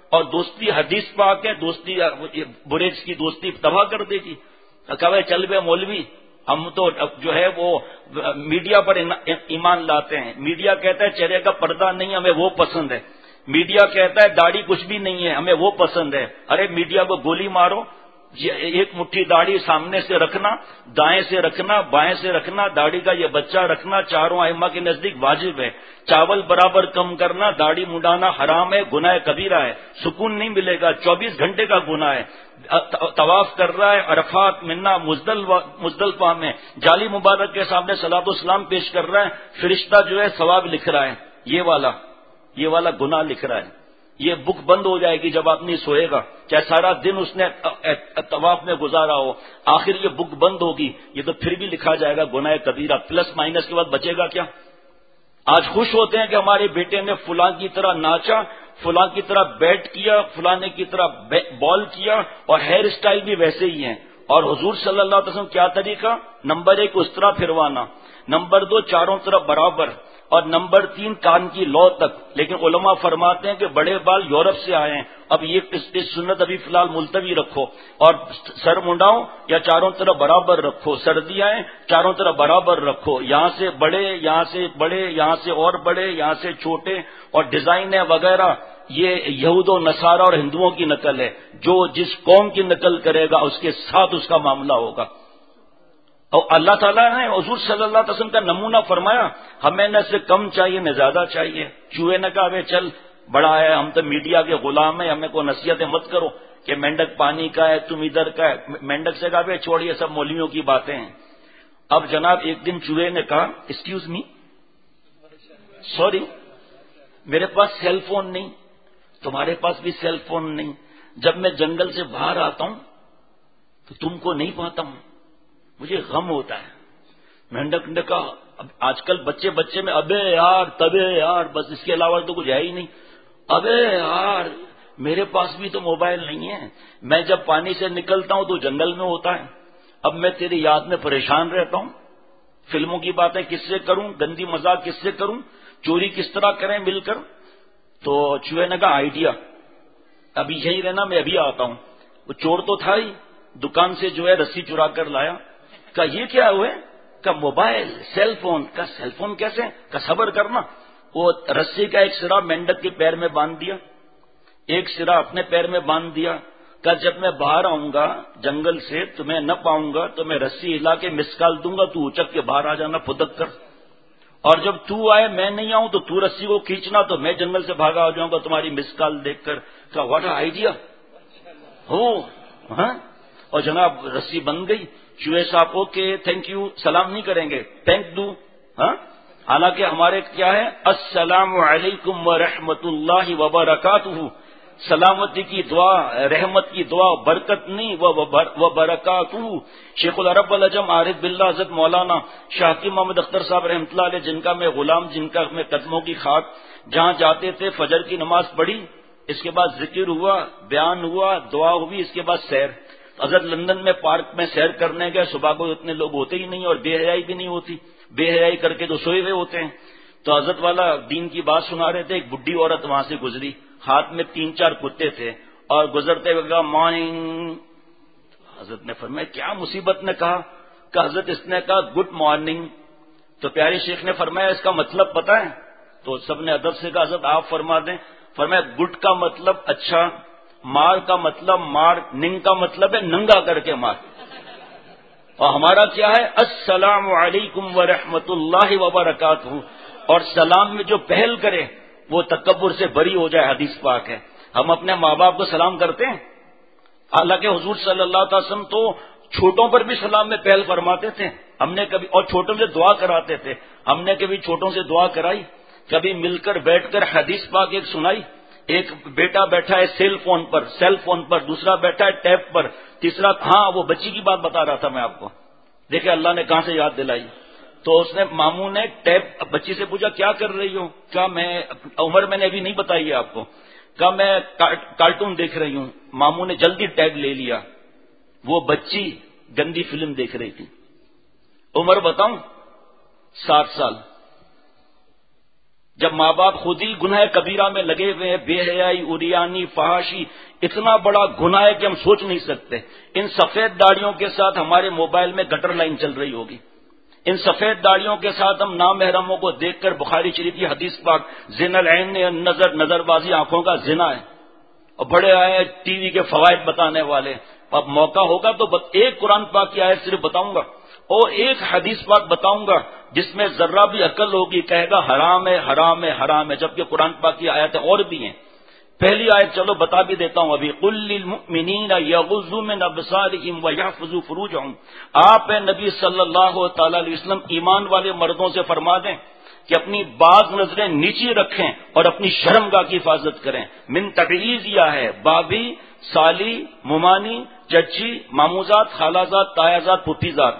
[SPEAKER 3] اور دوستی حدیث پاک ہے، دوستی بریج کی دوستی تباہ کر دے گی. کہ چل بے مولوی، ہم تو جو ہے وہ میڈیا پر ایمان لاتے ہیں. میڈیا کہتا ہے چہرے کا پردہ نہیں، ہمیں وہ پسند ہے. میڈیا کہتا ہے داڑھی کچھ بھی نہیں ہے، ہمیں وہ پسند ہے. ارے میڈیا کو گولی مارو. ایک مٹھی داڑھی سامنے سے رکھنا، دائیں سے رکھنا، بائیں سے رکھنا، داڑھی کا یہ بچہ رکھنا چاروں ائمہ کے نزدیک واجب ہے. چاول برابر کم کرنا، داڑھی مڈانا حرام ہے، گناہ کبیرہ ہے، سکون نہیں ملے گا، چوبیس گھنٹے کا گناہ ہے. طواف کر رہا ہے عرفات منا مزدلفہ میں، جالی مبارک کے سامنے صلاۃ والسلام پیش کر رہا ہے، فرشتہ جو ہے ثواب لکھ رہا ہے. یہ والا یہ والا گناہ لکھ رہا ہے. یہ بک بند ہو جائے گی جب آدمی سوئے گا، چاہے سارا دن اس نے طواف میں گزارا ہو، آخر یہ بک بند ہوگی. یہ تو پھر بھی لکھا جائے گا گناہ کبیرہ، پلس مائنس کے بعد بچے گا کیا؟ آج خوش ہوتے ہیں کہ ہمارے بیٹے نے فلاں کی طرح ناچا، فلاں کی طرح بیٹ کیا، فلانے کی طرح بال کیا، اور ہیئر اسٹائل بھی ویسے ہی ہیں. اور حضور صلی اللہ علیہ وسلم کیا طریقہ؟ نمبر ایک اس طرح پھروانا، نمبر دو چاروں طرف برابر، اور نمبر تین کان کی لو تک. لیکن علماء فرماتے ہیں کہ بڑے بال یورپ سے آئے ہیں، اب یہ سنت ابھی فی الحال ملتوی رکھو، اور سر منڈاؤ یا چاروں طرف برابر رکھو. سردیاں ہیں چاروں طرف برابر رکھو، یہاں سے بڑے، یہاں سے بڑے، یہاں سے اور بڑے، یہاں سے چھوٹے. اور ڈیزائن وغیرہ یہ یہود و نصارہ اور ہندوؤں کی نقل ہے. جو جس قوم کی نقل کرے گا اس کے ساتھ اس کا معاملہ ہوگا. اور اللہ تعالیٰ نے حضور صلی اللہ علیہ وسلم کا نمونہ فرمایا، ہمیں نہ سے کم چاہیے نہ زیادہ چاہیے. چوہے نے کہا چل بڑا ہے، ہم تو میڈیا کے غلام ہیں، ہمیں کوئی نصیحتیں مت کرو کہ مینڈک پانی کا ہے، تم ادھر کا ہے. مینڈک سے کہا چھوڑیے سب مولویوں کی باتیں ہیں. اب جناب ایک دن چوہے نے کہا ایکسکیوز می، سوری، میرے پاس سیل فون نہیں، تمہارے پاس بھی سیل فون نہیں، جب میں جنگل سے باہر آتا ہوں تو تم کو نہیں پاتا ہوں، مجھے غم ہوتا ہے. مینڈک نے کہا اب آج کل بچے بچے میں ابے یار تبے یار، بس اس کے علاوہ تو کچھ ہے ہی نہیں. ابے یار میرے پاس بھی تو موبائل نہیں ہے، میں جب پانی سے نکلتا ہوں تو جنگل میں ہوتا ہے، اب میں تیری یاد میں پریشان رہتا ہوں. فلموں کی باتیں کس سے کروں، گندی مذاق کس سے کروں، چوری کس طرح کریں مل کر. تو چوہے نے کہا آئیڈیا، ابھی یہی رہنا میں ابھی آتا ہوں. وہ چور تو تھا ہی، دکان سے جو ہے رسی چرا کر لایا. کہا یہ کیا ہوئے؟ کا موبائل سیل فون. کا سیل فون کیسے؟ کا صبر کرنا. وہ رسی کا ایک سرا مینڈک کے پیر میں باندھ دیا، ایک سرا اپنے پیر میں باندھ دیا. کہ جب میں باہر آؤں گا جنگل سے تمہیں نہ پاؤں گا تو میں رسی ہلا کے مسکال دوں گا، تو اچک کے باہر آ جانا پھدک کر، اور جب تو آئے میں نہیں آؤں تو تو رسی کو کھینچنا، تو میں جنگل سے بھاگا آ جاؤں گا تمہاری مسکال دیکھ کر. کہا واٹ آئیڈیا ہو. ہاں اور جناب رسی بن گئی. چوہے صاحب اوکے تھینک یو، سلام نہیں کریں گے، تھینک دو. ہاں حالانکہ ہمارے کیا ہے، السلام علیکم ورحمۃ اللہ وبرکاتہ، سلامتی کی دعا، رحمت کی دعا، برکت نہیں و برکاتہ. شیخ العرب العجم عارف باللہ حضرت مولانا شاہ کی محمد اختر صاحب رحمۃ اللہ علیہ، جن کا میں غلام، جن کا میں قدموں کی خاک، جہاں جاتے تھے فجر کی نماز پڑھی، اس کے بعد ذکر ہوا، بیان ہوا، دعا ہوئی، اس کے بعد سیر. حضرت لندن میں پارک میں سیر کرنے گئے، صبح کو اتنے لوگ ہوتے ہی نہیں اور بے حیائی بھی نہیں ہوتی، بے حیائی کر کے تو سوئے ہوئے ہوتے ہیں. تو حضرت والا دین کی بات سنا رہے تھے، ایک بڈھی عورت وہاں سے گزری، ہاتھ میں تین چار کتے تھے، اور گزرتے ہوئے کہا مارننگ. حضرت نے فرمایا کیا مصیبت نے کہا؟ کہ حضرت اس نے کہا گڈ مارننگ. تو پیارے شیخ نے فرمایا اس کا مطلب پتہ ہے؟ تو سب نے ادب سے کہا حضرت آپ فرما دیں. فرمایا گڈ کا مطلب اچھا، مار کا مطلب مار، ننگ کا مطلب ہے ننگا کر کے مار. اور ہمارا کیا ہے، السلام علیکم ورحمۃ اللہ وبرکاتہ. اور سلام میں جو پہل کرے وہ تکبر سے بری ہو جائے، حدیث پاک ہے. ہم اپنے ماں باپ کو سلام کرتے ہیں، حالانکہ حضور صلی اللہ علیہ وسلم تو چھوٹوں پر بھی سلام میں پہل فرماتے تھے. ہم نے کبھی، اور چھوٹوں سے دعا کراتے تھے، ہم نے کبھی چھوٹوں سے دعا کرائی؟ کبھی مل کر بیٹھ کر حدیث پاک ایک سنائی؟ ایک بیٹا بیٹھا ہے سیل فون پر سیل فون پر دوسرا بیٹھا ہے ٹیپ پر، تیسرا، ہاں وہ بچی کی بات بتا رہا تھا میں آپ کو، دیکھیں اللہ نے کہاں سے یاد دلائی. تو اس نے ماموں نے ٹیپ بچی سے پوچھا کیا کر رہی ہو؟ کیا میں عمر میں نے ابھی نہیں بتائی ہے آپ کو، کہا میں کارٹون دیکھ رہی ہوں. ماموں نے جلدی ٹیب لے لیا، وہ بچی گندی فلم دیکھ رہی تھی. عمر بتاؤں؟ سات سال. جب ماں باپ خود ہی گناہ کبیرہ میں لگے ہوئے ہیں، بے حیائی، عریانی، فحاشی، اتنا بڑا گناہ ہے کہ ہم سوچ نہیں سکتے. ان سفید داڑھیوں کے ساتھ ہمارے موبائل میں گٹر لائن چل رہی ہوگی. ان سفید داڑھیوں کے ساتھ ہم نامحرموں کو دیکھ کر، بخاری شریف کی حدیث پاک، زنا العین نظر، نظر بازی آنکھوں کا زنا ہے. اور بڑے آئے ٹی وی کے فوائد بتانے والے. اب موقع ہوگا تو ایک قرآن پاک کی آیت صرف بتاؤں گا اور ایک حدیث پاک بتاؤں گا جس میں ذرہ بھی عقل ہوگی، کہے گا حرام ہے حرام ہے حرام ہے، جبکہ قرآن پاک کی آیتیں اور بھی ہیں. پہلی آیت چلو بتا بھی دیتا ہوں ابھی. قل للمؤمنین یغضوا من ابصارہم ویحفظوا فروجہم. آپ نبی صلی اللہ تعالی علیہ وسلم ایمان والے مردوں سے فرما دیں کہ اپنی بعض نظریں نیچی رکھیں اور اپنی شرمگاہ کی حفاظت کریں. من تبعیض یہ ہے بابی، سالی، ممانی، چچی، ماموزاد، خالازاد، تایازاد، پھوپھیزاد.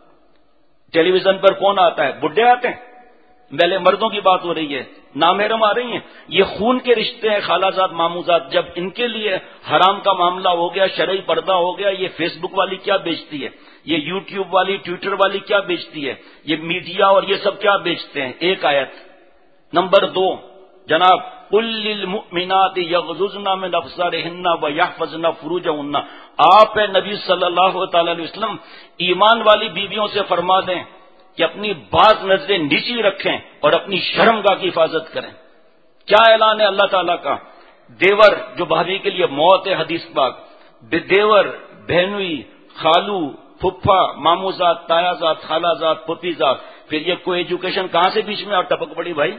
[SPEAKER 3] ٹیلی ویژن پر کون آتا ہے؟ بڈھے آتے ہیں. پہلے مردوں کی بات ہو رہی ہے، نامحرم آ رہی ہیں. یہ خون کے رشتے ہیں، خالازاد، ماموزاد. جب ان کے لیے حرام کا معاملہ ہو گیا، شرعی پردہ ہو گیا، یہ فیس بک والی کیا بیچتی ہے، یہ یوٹیوب والی، ٹویٹر والی کیا بیچتی ہے، یہ میڈیا اور یہ سب کیا بیچتے ہیں. ایک آیت. نمبر دو جناب، قل للمؤمنات یغضضن من ابصارہن ویحفظن فروجہن. آپ نبی صلی اللہ تعالی علیہ وسلم ایمان والی بیویوں سے فرما دیں کہ اپنی بعض نظریں نیچی رکھیں اور اپنی شرمگاہ کی حفاظت کریں. کیا اعلان ہے اللہ تعالیٰ کا؟ دیور جو بھابھی کے لیے موت ہے، حدیث پاک. دیور، بہنوئی، خالو، پھپھا، ماموزاد، تایازاد، خالازاد، پھوپھیزاد. پھر یہ کوئی ایجوکیشن کہاں سے بیچ میں اور ٹپک پڑی بھائی؟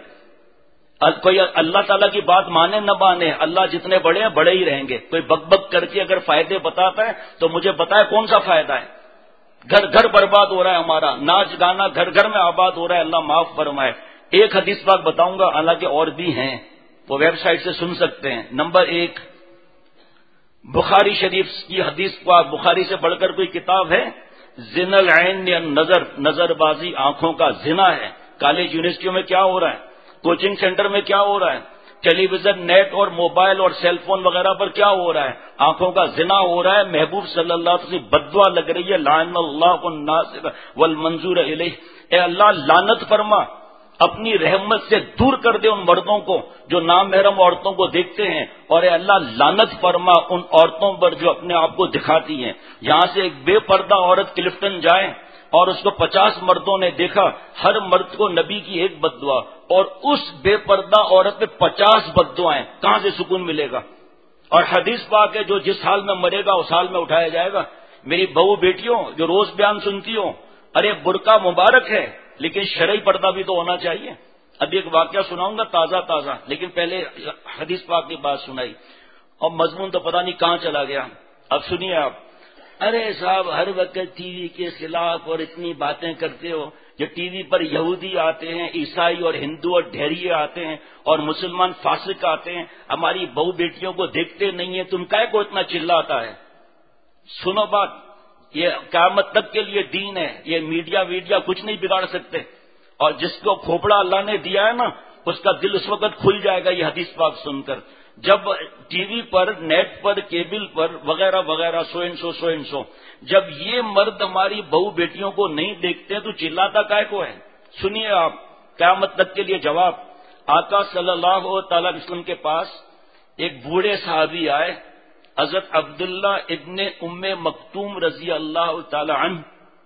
[SPEAKER 3] کوئی اللہ تعالیٰ کی بات مانے نہ مانے، اللہ جتنے بڑے ہیں بڑے ہی رہیں گے. کوئی بک بک کر کے اگر فائدے بتاتا ہے تو مجھے بتائے کون سا فائدہ ہے. گھر گھر برباد ہو رہا ہے ہمارا، ناچ گانا گھر گھر میں آباد ہو رہا ہے. اللہ معاف فرمائے. ایک حدیث پاک بتاؤں گا، حالانکہ اور بھی ہیں، وہ ویب سائٹ سے سن سکتے ہیں. نمبر ایک، بخاری شریف کی حدیث پاک. بخاری سے بڑھ کر کوئی کتاب ہے؟ زنا العین یا نظر، نظر بازی آنکھوں کا زنا ہے. کالج یونیورسٹیوں میں کیا ہو رہا ہے، کوچنگ سینٹر میں کیا ہو رہا ہے، ٹیلی ویژن، نیٹ اور موبائل اور سیل فون وغیرہ پر کیا ہو رہا ہے؟ آنکھوں کا زنا ہو رہا ہے. محبوب صلی اللہ علیہ وسلم بددعا لگ رہی ہے، لعن اللہ الناظر والمنظور الیہ. اے اللہ لعنت فرما، اپنی رحمت سے دور کر دے ان مردوں کو جو نامحرم عورتوں کو دیکھتے ہیں، اور اے اللہ لعنت فرما ان عورتوں پر جو اپنے آپ کو دکھاتی ہیں. یہاں سے ایک بے پردہ عورت کلفٹن جائے اور اس کو پچاس مردوں نے دیکھا، ہر مرد کو نبی کی ایک بددعا، اور اس بے پردہ عورت میں پچاس بددعائیں، کہاں سے سکون ملے گا؟ اور حدیث پاک ہے جو جس حال میں مرے گا اس حال میں اٹھایا جائے گا. میری بہو بیٹیوں جو روز بیان سنتی ہو، ارے برقع مبارک ہے لیکن شرعی پردہ بھی تو ہونا چاہیے. ابھی ایک واقعہ سناؤں گا تازہ تازہ، لیکن پہلے حدیث پاک کی بات سنائی اور مضمون تو پتہ نہیں کہاں چلا گیا. اب سنیے آپ. ارے صاحب ہر وقت ٹی وی کے خلاف اور اتنی باتیں کرتے ہو. جو ٹی وی پر یہودی آتے ہیں، عیسائی اور ہندو اور ڈھیریے آتے ہیں اور مسلمان فاسق آتے ہیں، ہماری بہو بیٹیوں کو دیکھتے نہیں ہیں، تم کائے کو اتنا چلاتا ہے؟ سنو بات، یہ قیامت تک کے لیے دین ہے. یہ میڈیا ویڈیا کچھ نہیں بگاڑ سکتے. اور جس کو کھوپڑا اللہ نے دیا ہے نا، اس کا دل اس وقت کھل جائے گا یہ حدیث پاک سن کر. جب ٹی وی پر، نیٹ پر، کیبل پر وغیرہ وغیرہ سو ان سو سو ان سو جب یہ مرد ہماری بہو بیٹیوں کو نہیں دیکھتے تو چلاتا کائے کو ہے؟ سنیے آپ قیامت تک کے لیے جواب. آقا صلی اللہ تعالی وسلم کے پاس ایک بوڑھے صحابی آئے، حضرت عبداللہ ابن ام مکتوم رضی اللہ تعالی عنہ،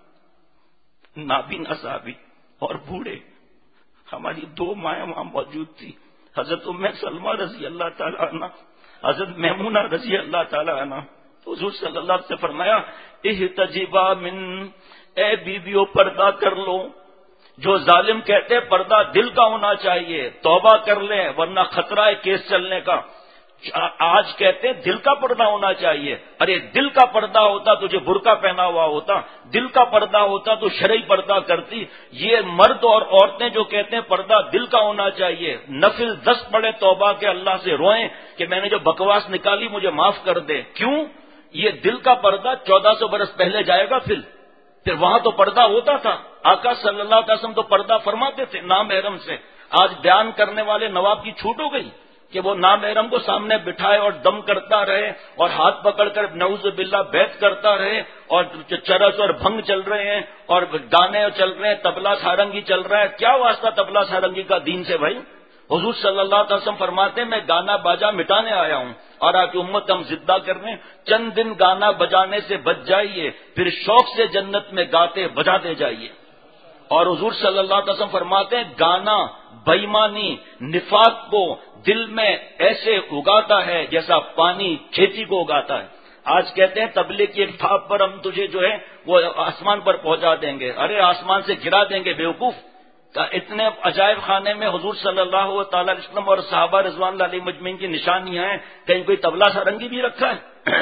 [SPEAKER 3] نابینا صحابی اور بوڑھے. ہماری دو مائیں وہاں موجود تھی، حضرت ام سلمہ رضی اللہ تعالی عنہ، حضرت میمونہ رضی اللہ تعالی عنہ. حضور صلی اللہ علیہ وسلم سے فرمایا احتجبا من، اے بیویوں پردہ کر لو. جو ظالم کہتے ہیں پردہ دل کا ہونا چاہیے، توبہ کر لیں ورنہ خطرہ ہے کیس چلنے کا. آج کہتے ہیں دل کا پردہ ہونا چاہیے. ارے دل کا پردہ ہوتا تجھے برقع پہنا ہوا ہوتا، دل کا پردہ ہوتا تو شرعی پردہ کرتی. یہ مرد اور عورتیں جو کہتے ہیں پردہ دل کا ہونا چاہیے، نفل دس پڑے توبہ کے، اللہ سے روئیں کہ میں نے جو بکواس نکالی مجھے معاف کر دے. کیوں؟ یہ دل کا پردہ چودہ سو برس پہلے جائے گا. پھر پھر وہاں تو پردہ ہوتا تھا. آقا صلی اللہ علیہ وسلم تو پردہ فرماتے تھے نامحرم سے. آج بیان کرنے والے نواب کی چھوٹ ہو گئی کہ وہ نامحرم کو سامنے بٹھائے اور دم کرتا رہے اور ہاتھ پکڑ کر نعوذ باللہ بیعت کرتا رہے، اور چرس اور بھنگ چل رہے ہیں اور گانے چل رہے ہیں، تبلا سارنگی چل رہا ہے. کیا واسطہ تبلا سارنگی کا دین سے بھائی؟ حضور صلی اللہ علیہ وسلم فرماتے ہیں میں گانا باجا مٹانے آیا ہوں، اور آپ کی امت ہم زدہ کر رہے ہیں، چند دن گانا بجانے سے بچ جائیے، پھر شوق سے جنت میں گاتے بجاتے جائیے۔ اور حضور صلی اللہ علیہ وسلم فرماتے ہیں گانا بےایمانی نفاق کو دل میں ایسے اگاتا ہے جیسا پانی کھیتی کو اگاتا ہے۔ آج کہتے ہیں تبلیغ کی ایک تھاپ پر ہم تجھے جو ہے وہ آسمان پر پہنچا دیں گے، ارے آسمان سے گرا دیں گے بیوقوف۔ اتنے عجائب خانے میں حضور صلی اللہ تعالی علیہ وسلم اور صحابہ رضوان اللہ علیہ مجمعین کی نشانیاں ہیں، کہیں کوئی طبلہ سارنگی بھی رکھا ہے؟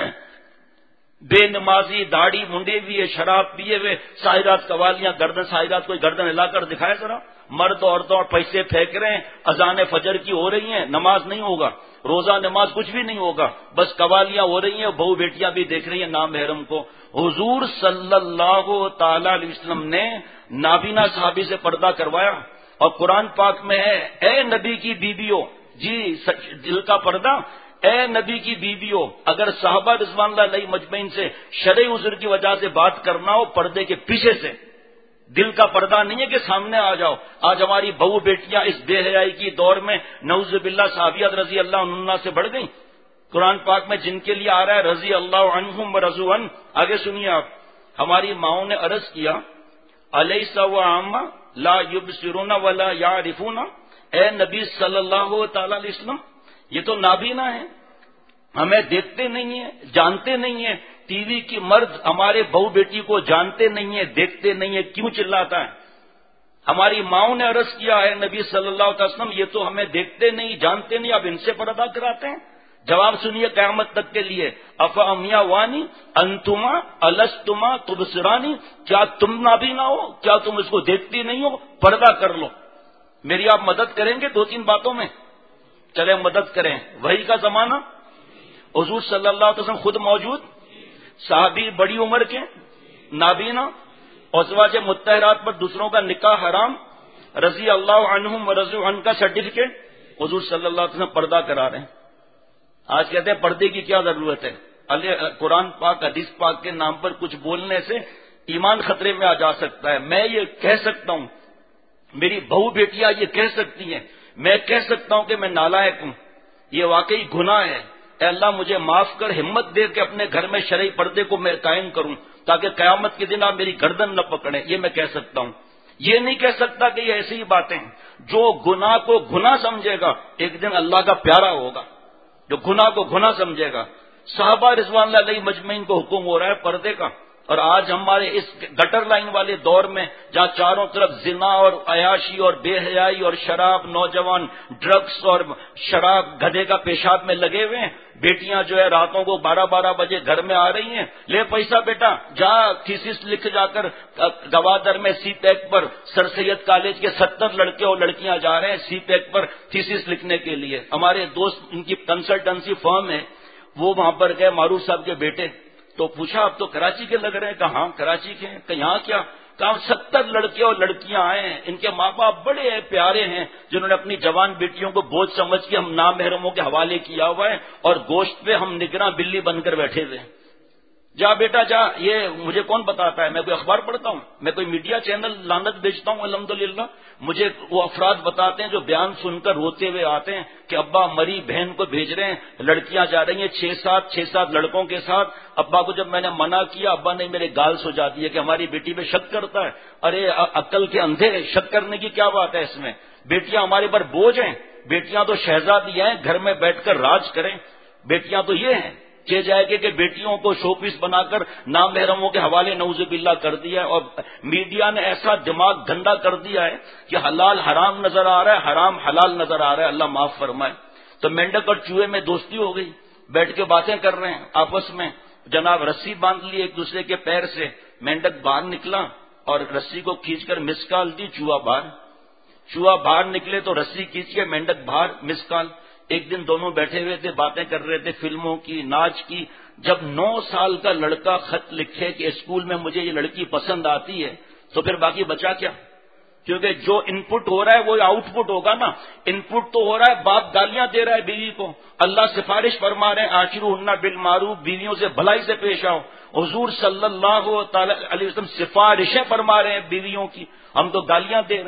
[SPEAKER 3] بے نمازی داڑھی منڈے ہوئے شراب پیے ہوئے ساحرات قوالیاں گردن ساحرات کوئی گردن ہلا کر دکھائے ذرا، مرد عورتوں اور پیسے پھینک رہے ہیں، اذان فجر کی ہو رہی ہیں، نماز نہیں ہوگا، روزہ نماز کچھ بھی نہیں ہوگا، بس قوالیاں ہو رہی ہیں، بہو بیٹیاں بھی دیکھ رہی ہیں نامحرم کو۔ حضور صلی اللہ تعالی علیہ وسلم نے نابینا صحابی سے پردہ کروایا، اور قرآن پاک میں ہے اے نبی کی بیویوں، جی دل کا پردہ، اے نبی کی بیویوں، اگر صحابہ رضوان اللہ علیہ مجمعین سے شرعی عذر کی وجہ سے بات کرنا ہو پردے کے پیچھے سے، دل کا پردہ نہیں ہے کہ سامنے آ جاؤ۔ آج ہماری بہو بیٹیاں اس بے حیائی کی دور میں نعوذ باللہ صحابیات رضی اللہ عنہ سے بڑھ گئیں۔ قرآن پاک میں جن کے لیے آ رہا ہے رضی اللہ عنہم ورضوا عنہ، آگے سنیے آپ، ہماری ماؤں نے عرض کیا الیس وعامہ لا یبصرون ولا یعرفون، اے نبی صلی اللہ تعالی علیہ وسلم یہ تو نابینا ہے، ہمیں دیکھتے نہیں ہیں جانتے نہیں ہیں، ٹی وی کی مرد ہمارے بہو بیٹی کو جانتے نہیں ہیں دیکھتے نہیں ہیں، کیوں چلاتا ہے؟ ہماری ماؤں نے عرض کیا ہے نبی صلی اللہ علیہ وسلم یہ تو ہمیں دیکھتے نہیں جانتے نہیں، اب ان سے پردہ کراتے ہیں؟ جواب سنیے قیامت تک کے لیے، افامیہ وانی انتما الستما تبصرانی، کیا تم نابینا ہو؟ کیا تم اس کو دیکھتی نہیں ہو؟ پردہ کر لو۔ میری آپ مدد کریں گے دو تین باتوں میں؟ چلے مدد کریں۔ وحی کا زمانہ، حضور صلی اللہ علیہ وسلم خود موجود، صحابی بڑی عمر کے نابینا، ازواج مطہرات پر دوسروں کا نکاح حرام، رضی اللہ عنہم ورضوا عنہ کا سرٹیفکیٹ، حضور صلی اللہ علیہ وسلم پردہ کرا رہے ہیں۔ آج کہتے ہیں پردے کی کیا ضرورت ہے؟ قرآن پاک حدیث پاک کے نام پر کچھ بولنے سے ایمان خطرے میں آ جا سکتا ہے۔ میں یہ کہہ سکتا ہوں، میری بہو بیٹیاں یہ کہہ سکتی ہیں، میں کہہ سکتا ہوں کہ میں نالائق ہوں، یہ واقعی گناہ ہے، اے اللہ مجھے معاف کر، ہمت دے کے اپنے گھر میں شرعی پردے کو میں قائم کروں تاکہ قیامت کے دن آپ میری گردن نہ پکڑیں، یہ میں کہہ سکتا ہوں۔ یہ نہیں کہہ سکتا کہ یہ ایسی ہی باتیں ہیں۔ جو گناہ کو گناہ سمجھے گا ایک دن اللہ کا پیارا ہوگا، جو گناہ کو گناہ سمجھے گا۔ صحابہ رضوان اللہ علیہ مجمعین کو حکم ہو رہا ہے پردے کا، اور آج ہمارے اس گٹر لائن والے دور میں جہاں چاروں طرف زنا اور عیاشی اور بے حیائی اور شراب، نوجوان ڈرگس اور شراب گدھے کا پیشاب میں لگے ہوئے ہیں، بیٹیاں جو ہے راتوں کو بارہ بارہ بجے گھر میں آ رہی ہیں، لے پیسہ بیٹا جا تھیسس لکھ جا کر گوادر میں سی پیک پر سر سید کالج کے ستر لڑکے اور لڑکیاں جا رہے ہیں سی پیک پر تھیسس لکھنے کے لیے۔ ہمارے دوست ان کی کنسلٹنسی فرم ہے، وہ وہاں پر گئے، معروف صاحب کے بیٹے، تو پوچھا اب تو کراچی کے لگ رہے ہیں، کہا ہاں کراچی کے ہیں، کہ یہاں کیا؟ کہا ستر لڑکے اور لڑکیاں آئے ہیں، ان کے ماں باپ بڑے پیارے ہیں جنہوں نے اپنی جوان بیٹیوں کو بوجھ سمجھ کے ہم نامحرموں کے حوالے کیا ہوا ہے، اور گوشت پہ ہم نگراں بلی بن کر بیٹھے ہوئے ہیں۔ جا بیٹا جا، یہ مجھے کون بتاتا ہے؟ میں کوئی اخبار پڑھتا ہوں؟ میں کوئی میڈیا چینل لانت بیچتا ہوں؟ الحمدللہ مجھے وہ افراد بتاتے ہیں جو بیان سن کر روتے ہوئے آتے ہیں کہ ابا مری بہن کو بھیج رہے ہیں، لڑکیاں جا رہی ہیں چھ سات چھ سات لڑکوں کے ساتھ، ابا کو جب میں نے منع کیا ابا نے میرے گال سجا دیے کہ ہماری بیٹی پہ شک کرتا ہے۔ ارے عقل کے اندھے، شک کرنے کی کیا بات ہے اس میں؟ بیٹیاں ہمارے پر بوجھ ہیں، بیٹیاں تو شہزادیاں ہیں، گھر میں بیٹھ کر راج کریں، بیٹیاں تو یہ ہیں کہ جائے گے کہ بیٹیوں کو شو پیس بنا کر نامحرموں کے حوالے نعوذ باللہ کر دیا ہے، اور میڈیا نے ایسا دماغ گندا کر دیا ہے کہ حلال حرام نظر آ رہا ہے، حرام حلال نظر آ رہا ہے، اللہ معاف فرمائے۔ تو مینڈک اور چوہے میں دوستی ہو گئی، بیٹھ کے باتیں کر رہے ہیں آپس میں، جناب رسی باندھ لی ایک دوسرے کے پیر سے، مینڈک باہر نکلا اور رسی کو کھینچ کر مسکال دی، چوہا باہر، چوہا باہر نکلے تو رسی کھینچ کے مینڈک باہر، مسکال۔ ایک دن دونوں بیٹھے ہوئے تھے، باتیں کر رہے تھے فلموں کی، ناچ کی۔ جب نو سال کا لڑکا خط لکھے کہ اسکول میں مجھے یہ لڑکی پسند آتی ہے تو پھر باقی بچا کیا؟ کیونکہ جو ان پٹ ہو رہا ہے وہ آؤٹ پٹ ہوگا نا۔ ان پٹ تو ہو رہا ہے، باپ گالیاں دے رہا ہے بیوی کو، اللہ سفارش فرما رہے ہیں عاشروہن بالمعروف، بیویوں سے بھلائی سے پیش آؤ۔ حضور صلی اللہ تعالی علیہ وسلم سفارشیں فرما رہے ہیں بیویوں کی، ہم تو گالیاں دے رہے ہیں۔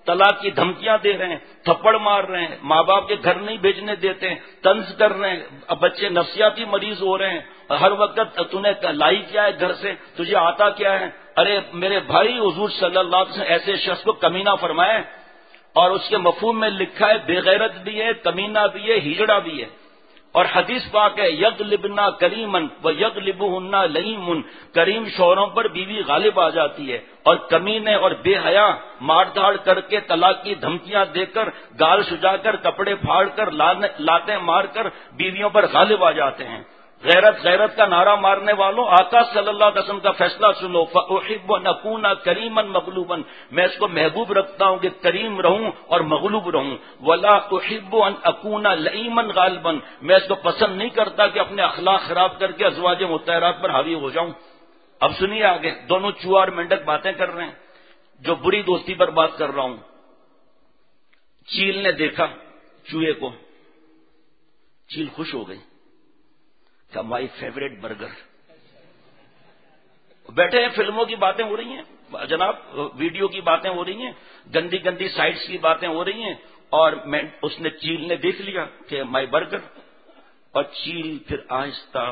[SPEAKER 3] طلاق کی دھمکیاں دے رہے ہیں، تھپڑ مار رہے ہیں، ماں باپ کے گھر نہیں بھیجنے دیتے ہیں، طنز کر رہے ہیں، اب بچے نفسیاتی مریض ہو رہے ہیں، ہر وقت تو نے لائی کیا ہے گھر سے، تجھے آتا کیا ہے؟ ارے میرے بھائی، حضور صلی اللہ علیہ وسلم ایسے شخص کو کمینہ فرمائے، اور اس کے مفہوم میں لکھا ہے بے غیرت بھی ہے، کمینہ بھی ہے، ہجڑا بھی ہے. اور حدیث پاک ہے یغلبنا کریمن و یغلبہن لئیم، کریم شوہروں پر بیوی غالب آ جاتی ہے، اور کمینے اور بے حیا مار دھاڑ کر کے طلاق کی دھمکیاں دے کر، گال سجا کر، کپڑے پھاڑ کر، لاتیں مار کر بیویوں پر غالب آ جاتے ہیں. غیرت غیرت کا نعرہ مارنے والوں، آقا صلی اللہ علیہ وسلم کا فیصلہ سنو. فأحب ان اکون کریما مغلوبا، میں اس کو محبوب رکھتا ہوں کہ کریم رہوں اور مغلوب رہوں. ولا احب ان اکون لئیما غالبا، میں اس کو پسند نہیں کرتا کہ اپنے اخلاق خراب کر کے ازواج مطہرات پر حاوی ہو جاؤں. اب سنیے آگے، دونوں چوہا اور مینڈک باتیں کر رہے ہیں. جو بری دوستی پر بات کر رہا ہوں، چیل نے دیکھا چوہے کو، چیل خوش ہو گئی کہ مائی فیوریٹ برگر. بیٹھے ہیں، فلموں کی باتیں ہو رہی ہیں جناب، ویڈیو کی باتیں ہو رہی ہیں، گندی گندی سائٹس کی باتیں ہو رہی ہیں، اور میں اس نے چیل نے دیکھ لیا کہ مائی برگر. اور چیل پھر آہستہ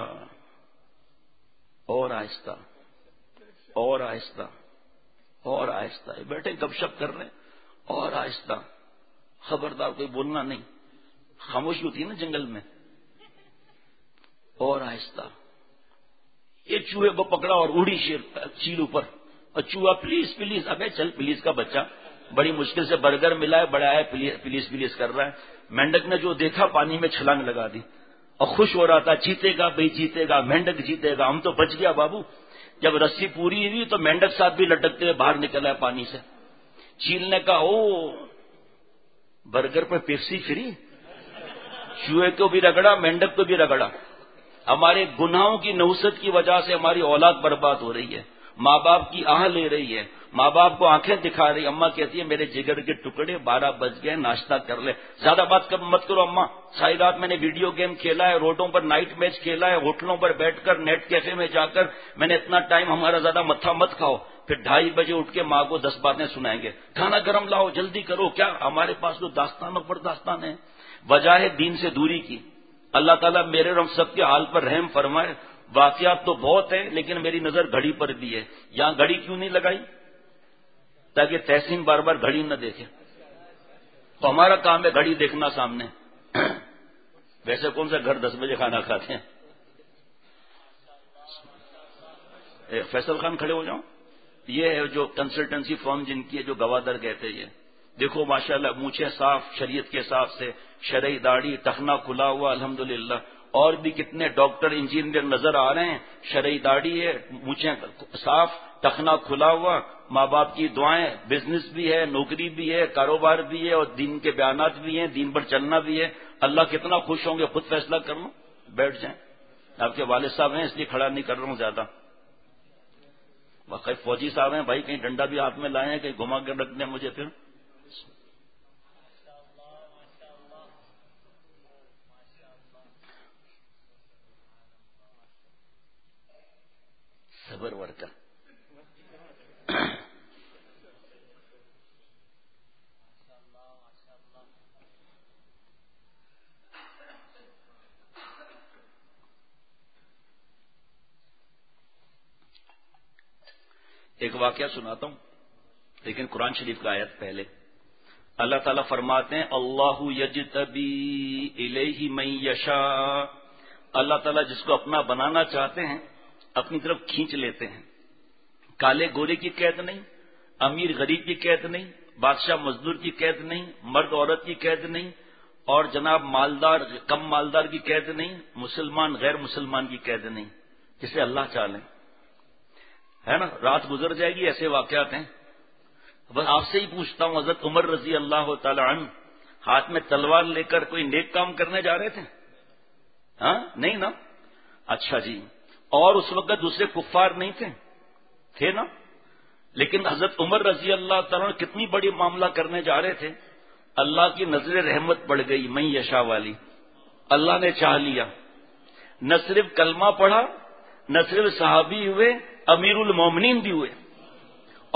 [SPEAKER 3] اور آہستہ اور آہستہ اور آہستہ، بیٹھے گپ شپ کر رہے ہیں، اور آہستہ، خبردار کوئی بولنا نہیں، خاموشی ہوتی ہے نا جنگل میں. اور آہستہ یہ چوہے کو پکڑا اور اڑی شیر چیل اوپر، اور چوہا پلیز پلیز، ابے چل پلیز کا بچہ، بڑی مشکل سے برگر ملا ہے، بڑا ہے، پلیز پلیز کر رہا ہے. مینڈک نے جو دیکھا پانی میں چھلانگ لگا دی اور خوش ہو رہا تھا، جیتے گا بھائی جیتے گا، مینڈک جیتے گا، ہم تو بچ گیا بابو. جب رسی پوری ہوئی تو مینڈک ساتھ بھی لٹکتے ہوئے باہر نکلا ہے پانی سے. چیل نے کہا او برگر پر پیپسی فری، چوہے کو بھی رگڑا، مینڈک کو بھی رگڑا. ہمارے گناہوں کی نوست کی وجہ سے ہماری اولاد برباد ہو رہی ہے، ماں باپ کی آہ لے رہی ہے، ماں باپ کو آنکھیں دکھا رہی. اماں کہتی ہے میرے جگر کے ٹکڑے، بارہ بج گئے، ناشتہ کر لے. زیادہ بات مت کرو اماں، ساری رات میں نے ویڈیو گیم کھیلا ہے، روڈوں پر نائٹ میچ کھیلا ہے، ہوٹلوں پر بیٹھ کر، نیٹ کیفے میں جا کر میں نے اتنا ٹائم، ہمارا زیادہ متھا مت کھاؤ. پھر ڈھائی بجے اٹھ کے ماں کو دس باتیں سنائیں گے، کھانا گرم لاؤ، جلدی کرو. کیا ہمارے پاس تو داستانوں پر داستان ہے. وجہ ہے دین سے دوری کی. اللہ تعالیٰ میرے اور سب کے حال پر رحم فرمائے. واقعات تو بہت ہیں لیکن میری نظر گھڑی پر بھی ہے. یہاں گھڑی کیوں نہیں لگائی؟ تاکہ تحسین بار بار گھڑی نہ دیکھے. تو ہمارا کام ہے گھڑی دیکھنا سامنے. ویسے کون سا گھر دس بجے کھانا کھاتے ہیں؟ فیصل خان کھڑے ہو جاؤں. یہ ہے جو کنسلٹنسی فرم جن کی ہے، جو گوادر کہتے ہیں. یہ دیکھو ماشاءاللہ، مونچھیں صاف شریعت کے حساب سے، شرعی داڑھی، ٹخنا کھلا ہوا الحمدللہ. اور بھی کتنے ڈاکٹر انجینئر نظر آ رہے ہیں، شرعی داڑھی ہے، مونچھیں صاف، ٹخنا کھلا ہوا، ماں باپ کی دعائیں، بزنس بھی ہے، نوکری بھی ہے، کاروبار بھی ہے، اور دین کے بیانات بھی ہیں، دین پر چلنا بھی ہے. اللہ کتنا خوش ہوں گے. خود فیصلہ کر لوں، بیٹھ جائیں. آپ کے والد صاحب ہیں اس لیے کھڑا نہیں کر رہا ہوں زیادہ. واقعی فوجی صاحب ہیں بھائی، کہیں ڈنڈا بھی ہاتھ میں لائے ہیں، کہیں گھما کر رکھ دیں مجھے. پھر صبر ورکا. ایک واقعہ سناتا ہوں لیکن قرآن شریف کا آیت پہلے. اللہ تعالیٰ فرماتے ہیں اللہ یجتبی الیہ من یشاء، اللہ تعالیٰ جس کو اپنا بنانا چاہتے ہیں اپنی طرف کھینچ لیتے ہیں. کالے گورے کی قید نہیں، امیر غریب کی قید نہیں، بادشاہ مزدور کی قید نہیں، مرد عورت کی قید نہیں، اور جناب مالدار کم مالدار کی قید نہیں، مسلمان غیر مسلمان کی قید نہیں. جسے اللہ چاہے ہے نا. رات گزر جائے گی، ایسے واقعات ہیں. بس آپ سے ہی پوچھتا ہوں، حضرت عمر رضی اللہ تعالی عنہ ہاتھ میں تلوار لے کر کوئی نیک کام کرنے جا رہے تھے؟ ہاں نہیں نا. اچھا جی. اور اس وقت دوسرے کفار نہیں تھے؟ تھے نا. لیکن حضرت عمر رضی اللہ تعالیٰ عنہ کتنی بڑی معاملہ کرنے جا رہے تھے. اللہ کی نظر رحمت پڑ گئی، میں یشا والی. اللہ نے چاہ لیا. نہ صرف کلمہ پڑھا، نہ صرف صحابی ہوئے، امیر المومنین بھی ہوئے.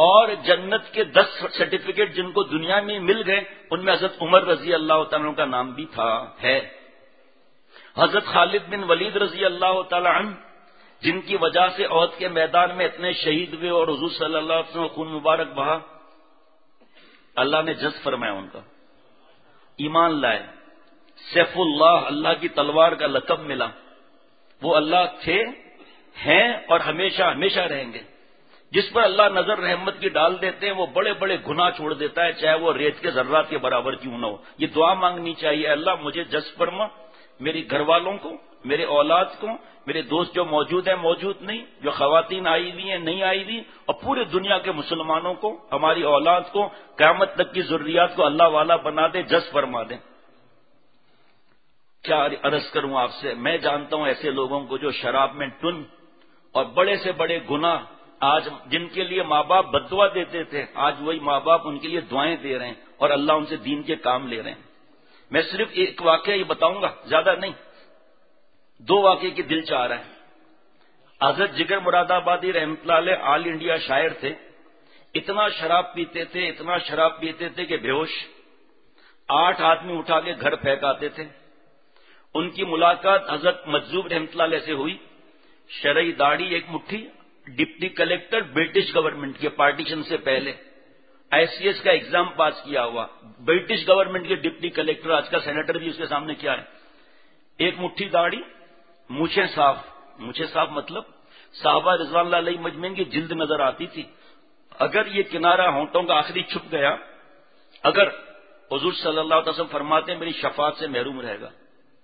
[SPEAKER 3] اور جنت کے دس سرٹیفکیٹ جن کو دنیا میں مل گئے ان میں حضرت عمر رضی اللہ تعالیٰ عنہ کا نام بھی تھا ہے. حضرت خالد بن ولید رضی اللہ تعالیٰ عنہ جن کی وجہ سے احد کے میدان میں اتنے شہید ہوئے اور حضور صلی اللہ علیہ وسلم خون مبارک بہا، اللہ نے جذب فرمایا ان کا، ایمان لائے، سیف اللہ اللہ کی تلوار کا لقب ملا. وہ اللہ تھے، ہیں اور ہمیشہ ہمیشہ رہیں گے. جس پر اللہ نظر رحمت کی ڈال دیتے ہیں وہ بڑے بڑے گناہ چھوڑ دیتا ہے، چاہے وہ ریت کے ذرات کے برابر کیوں نہ ہو. یہ دعا مانگنی چاہیے، اللہ مجھے جذب فرما، میری گھر والوں کو، میرے اولاد کو، میرے دوست جو موجود ہیں موجود نہیں، جو خواتین آئی ہوئی ہیں نہیں آئی ہوئی، اور پورے دنیا کے مسلمانوں کو، ہماری اولاد کو، قیامت تک کی ضروریات کو اللہ والا بنا دے، جذب فرما دیں. کیا عرض کروں آپ سے، میں جانتا ہوں ایسے لوگوں کو جو شراب میں ٹن اور بڑے سے بڑے گناہ، آج جن کے لیے ماں باپ بددعا دیتے تھے آج وہی ماں باپ ان کے لیے دعائیں دے رہے ہیں اور اللہ ان سے دین کے کام لے رہے ہیں. میں صرف ایک واقعہ یہ بتاؤں گا، زیادہ نہیں، دو واقعے کی دل چاہ رہا ہے. حضرت جگر مراد آبادی رحمۃ اللہ علیہ آل انڈیا شاعر تھے، اتنا شراب پیتے تھے اتنا شراب پیتے تھے کہ بے ہوش، آٹھ آدمی اٹھا کے گھر پھینکاتے تھے. ان کی ملاقات حضرت مجذوب رحمۃ اللہ علیہ سے ہوئی، شرعی داڑھی ایک مٹھی، ڈپٹی کلیکٹر برٹش گورنمنٹ کے پارٹیشن سے پہلے، آئی سی ایس کا ایگزام پاس کیا ہوا، برٹش گورنمنٹ کے ڈپٹی کلیکٹر، آج کا سینیٹر بھی اس کے سامنے کیا ہے. ایک مٹھی داڑھی، مونچھیں صاف، مونچھیں صاف مطلب صحابہ رضوان اللہ علیہ مجمعین کی جلد نظر آتی تھی. اگر یہ کنارہ ہونٹوں کا آخری چھپ گیا، اگر حضور صلی اللہ علیہ وسلم فرماتے ہیں میری شفاعت سے محروم رہے گا.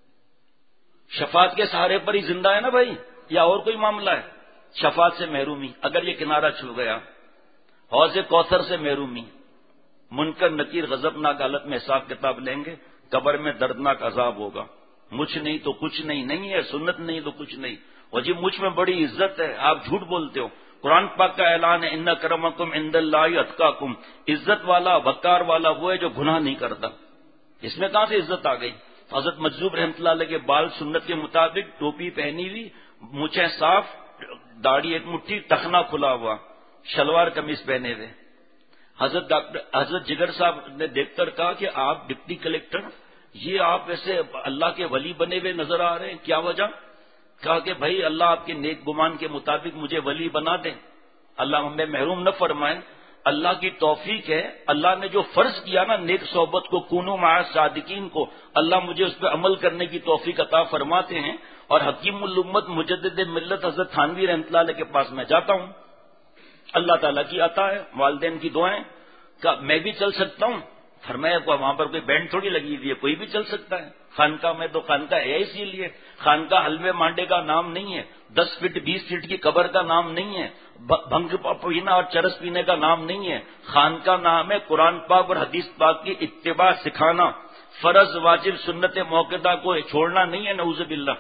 [SPEAKER 3] شفاعت کے سہارے پر ہی زندہ ہے نا بھائی، یا اور کوئی معاملہ ہے؟ شفاعت سے محرومی، اگر یہ کنارہ چھو گیا، حوض کوثر سے محرومی، منکر نکیر غضبناک حالت میں حساب کتاب لیں گے، قبر میں دردناک عذاب ہوگا. مجھ نہیں تو کچھ نہیں، نہیں ہے سنت نہیں تو کچھ نہیں. اور جی مجھ میں بڑی عزت ہے، آپ جھوٹ بولتے ہو. قرآن پاک کا اعلان ہے ان اکرمکم عند اللہ اتقاکم، عزت والا وقار والا وہ ہے جو گناہ نہیں کرتا. اس میں کہاں سے عزت آ گئی؟ حضرت مجذوب رحمۃ اللہ علیہ کے بال سنت کے مطابق، ٹوپی پہنی ہوئی، مونچھیں صاف، داڑھی ایک مٹھی، ٹخنا کھلا ہوا، شلوار قمیص پہنے ہوئے. حضرت ڈاکٹر حضرت جگر صاحب نے دیکھ کر کہا کہ آپ ڈپٹی کلیکٹر، یہ آپ ایسے اللہ کے ولی بنے ہوئے نظر آ رہے ہیں، کیا وجہ؟ کہا کہ بھائی اللہ آپ کے نیک گمان کے مطابق مجھے ولی بنا دیں، اللہ ہمیں محروم نہ فرمائے. اللہ کی توفیق ہے، اللہ نے جو فرض کیا نا نیک صحبت کو، کونوا مع صادقین کو، اللہ مجھے اس پہ عمل کرنے کی توفیق عطا فرماتے ہیں. اور حکیم الامت مجدد ملت حضرت تھانوی رحمۃ اللہ علیہ کے پاس میں جاتا ہوں، اللہ تعالیٰ کی عطا ہے، والدین کی دعائیں. کہ میں بھی چل سکتا ہوں؟ فرمایا وہاں پر کوئی بینڈ تھوڑی لگی ہوئی ہے، کوئی بھی چل سکتا ہے. خانقاہ میں تو خانقاہ ہے اسی لیے، خانقاہ حلوے مانڈے کا نام نہیں ہے، دس فٹ بیس فٹ کی قبر کا نام نہیں ہے، بھنگ پینا اور چرس پینے کا نام نہیں ہے. خانقاہ نام ہے قرآن پاک اور حدیث پاک کی اتباع سکھانا، فرض واجب سنت موقعہ کو چھوڑنا نہیں ہے، نعوذ باللہ.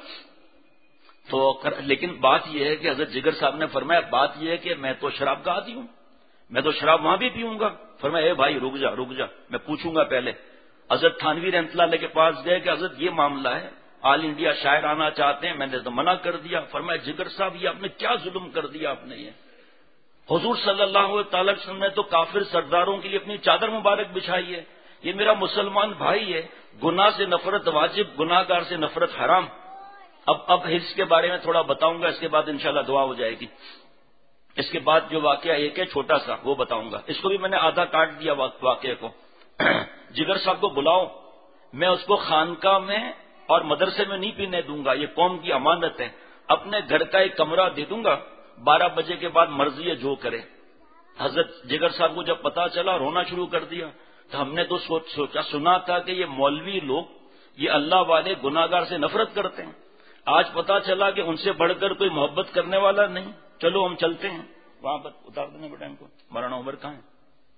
[SPEAKER 3] تو لیکن بات یہ ہے کہ حضرت جگر صاحب نے فرمایا بات یہ ہے کہ میں تو شراب کا عادی ہوں، میں تو شراب وہاں بھی پیوں گا. فرمایا اے بھائی رک جا رک جا، میں پوچھوں گا پہلے. حضرت تھانوی رحمۃ اللہ علیہ کے پاس گئے کہ حضرت یہ معاملہ ہے، آل انڈیا شاعر آنا چاہتے ہیں، میں نے تو منع کر دیا. فرمایا جگر صاحب یہ آپ نے کیا ظلم کر دیا، آپ نے یہ حضور صلی اللہ تعالی وسلم نے تو کافر سرداروں کے لیے اپنی چادر مبارک بچھائی ہے، یہ میرا مسلمان بھائی ہے. گناہ سے نفرت واجب، گناہ گار سے نفرت حرام. اب اب حرص کے بارے میں تھوڑا بتاؤں گا، اس کے بعد انشاءاللہ دعا ہو جائے گی. اس کے بعد جو واقعہ ایک ہے چھوٹا سا وہ بتاؤں گا، اس کو بھی میں نے آدھا کاٹ دیا واقعے کو. جگر صاحب کو بلاؤ، میں اس کو خانقاہ میں اور مدرسے میں نہیں پینے دوں گا، یہ قوم کی امانت ہے. اپنے گھر کا ایک کمرہ دے دوں گا، بارہ بجے کے بعد مرضی ہے جو کرے. حضرت جگر صاحب کو جب پتا چلا رونا شروع کر دیا. تو ہم نے تو سوچا سنا تھا کہ یہ مولوی لوگ، یہ اللہ والے گناہگار سے نفرت کرتے ہیں. آج پتا چلا کہ ان سے بڑھ کر کوئی محبت کرنے والا نہیں. چلو ہم چلتے ہیں وہاں پر، اتار دینے بیٹا ان کو، مولانا عمر کہاں ہے؟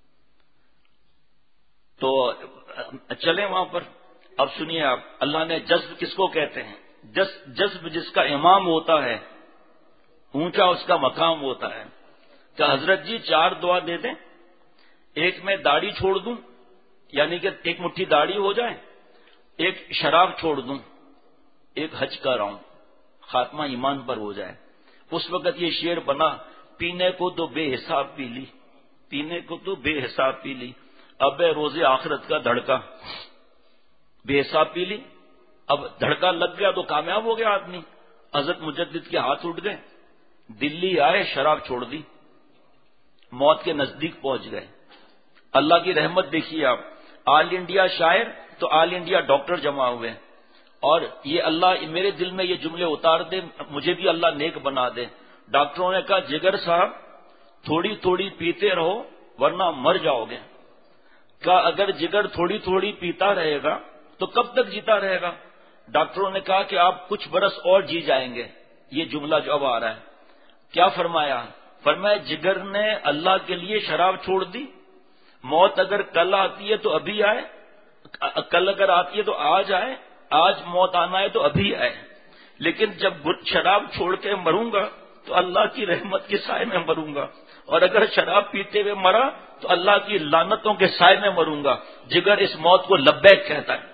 [SPEAKER 3] تو چلیں وہاں پر. اب سنیے آپ، اللہ نے جذب کس کو کہتے ہیں؟ جذب جس کا امام ہوتا ہے، اونچا اس کا مقام ہوتا ہے. کہ حضرت جی چار دعا دے دیں، ایک میں داڑھی چھوڑ دوں، یعنی کہ ایک مٹھی داڑھی ہو جائے، ایک شراب چھوڑ دوں، ایک حج کراؤں، خاتمہ ایمان پر ہو جائے. اس وقت یہ شعر بنا، پینے کو تو بے حساب پی لی، پینے کو تو بے حساب پی لی، اب ہے روزے آخرت کا دھڑکا، بے حساب پی لی، اب دھڑکا لگ گیا تو کامیاب ہو گیا آدمی۔ حضرت مجدد کے ہاتھ اٹھ گئے، دلی آئے، شراب چھوڑ دی، موت کے نزدیک پہنچ گئے۔ اللہ کی رحمت دیکھیے آپ، آل انڈیا شاعر تو آل انڈیا ڈاکٹر جمع ہوئے، اور یہ اللہ میرے دل میں یہ جملے اتار دے، مجھے بھی اللہ نیک بنا دے۔ ڈاکٹروں نے کہا جگر صاحب تھوڑی تھوڑی پیتے رہو ورنہ مر جاؤ گے۔ کہا اگر جگر تھوڑی تھوڑی پیتا رہے گا تو کب تک جیتا رہے گا؟ ڈاکٹروں نے کہا کہ آپ کچھ برس اور جی جائیں گے۔ یہ جملہ جو اب آ رہا ہے، کیا فرمایا؟ فرمایا جگر نے اللہ کے لیے شراب چھوڑ دی، موت اگر کل آتی ہے تو ابھی آئے، کل اگر آتی ہے تو آج آئے، آج موت آنا ہے تو ابھی آئے، لیکن جب شراب چھوڑ کے مروں گا تو اللہ کی رحمت کے سائے میں مروں گا، اور اگر شراب پیتے ہوئے مرا تو اللہ کی لعنتوں کے سائے میں مروں گا۔ جگر اس موت کو لبیک کہتا ہے۔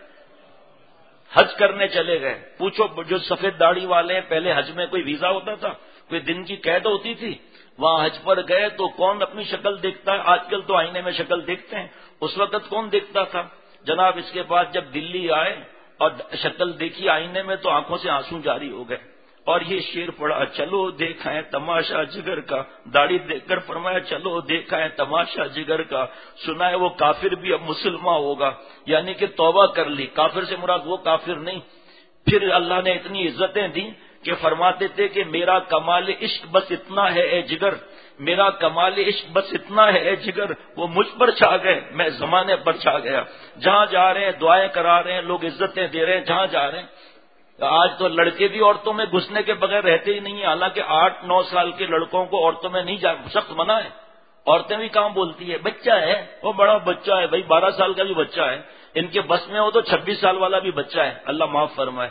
[SPEAKER 3] حج کرنے چلے گئے، پوچھو جو سفید داڑھی والے ہیں، پہلے حج میں کوئی ویزا ہوتا تھا، کوئی دن کی قید ہوتی تھی؟ وہاں حج پر گئے تو کون اپنی شکل دیکھتا ہے؟ آج کل تو آئینے میں شکل دیکھتے ہیں، اس وقت کون دیکھتا تھا؟ جناب اس کے بعد جب دلی آئے اور شکل دیکھی آئینے میں تو آنکھوں سے آنسو جاری ہو گئے، اور یہ شعر پڑا، چلو دیکھائیں تماشا جگر کا، داڑھی دیکھ کر فرمایا چلو دیکھائیں تماشا جگر کا، سنا ہے وہ کافر بھی اب مسلمان ہوگا، یعنی کہ توبہ کر لی۔ کافر سے مراد وہ کافر نہیں۔ پھر اللہ نے اتنی عزتیں دی کہ فرماتے تھے کہ میرا کمال عشق بس اتنا ہے اے جگر، میرا کمال عشق بس اتنا ہے اے جگر، وہ مجھ پر چھا گئے، میں زمانے پر چھا گیا۔ جہاں جا رہے ہیں دعائیں کرا رہے ہیں، لوگ عزتیں دے رہے ہیں جہاں جا رہے ہیں۔ آج تو لڑکے بھی عورتوں میں گھسنے کے بغیر رہتے ہی نہیں ہیں، حالانکہ آٹھ نو سال کے لڑکوں کو عورتوں میں نہیں جا، سخت منع ہے۔ عورتیں بھی کام بولتی ہے، بچہ ہے، وہ بڑا بچہ ہے، بھائی بارہ سال کا بھی بچہ ہے، ان کے بس میں ہو تو چھبیس سال والا بھی بچہ ہے، اللہ معاف فرمائے۔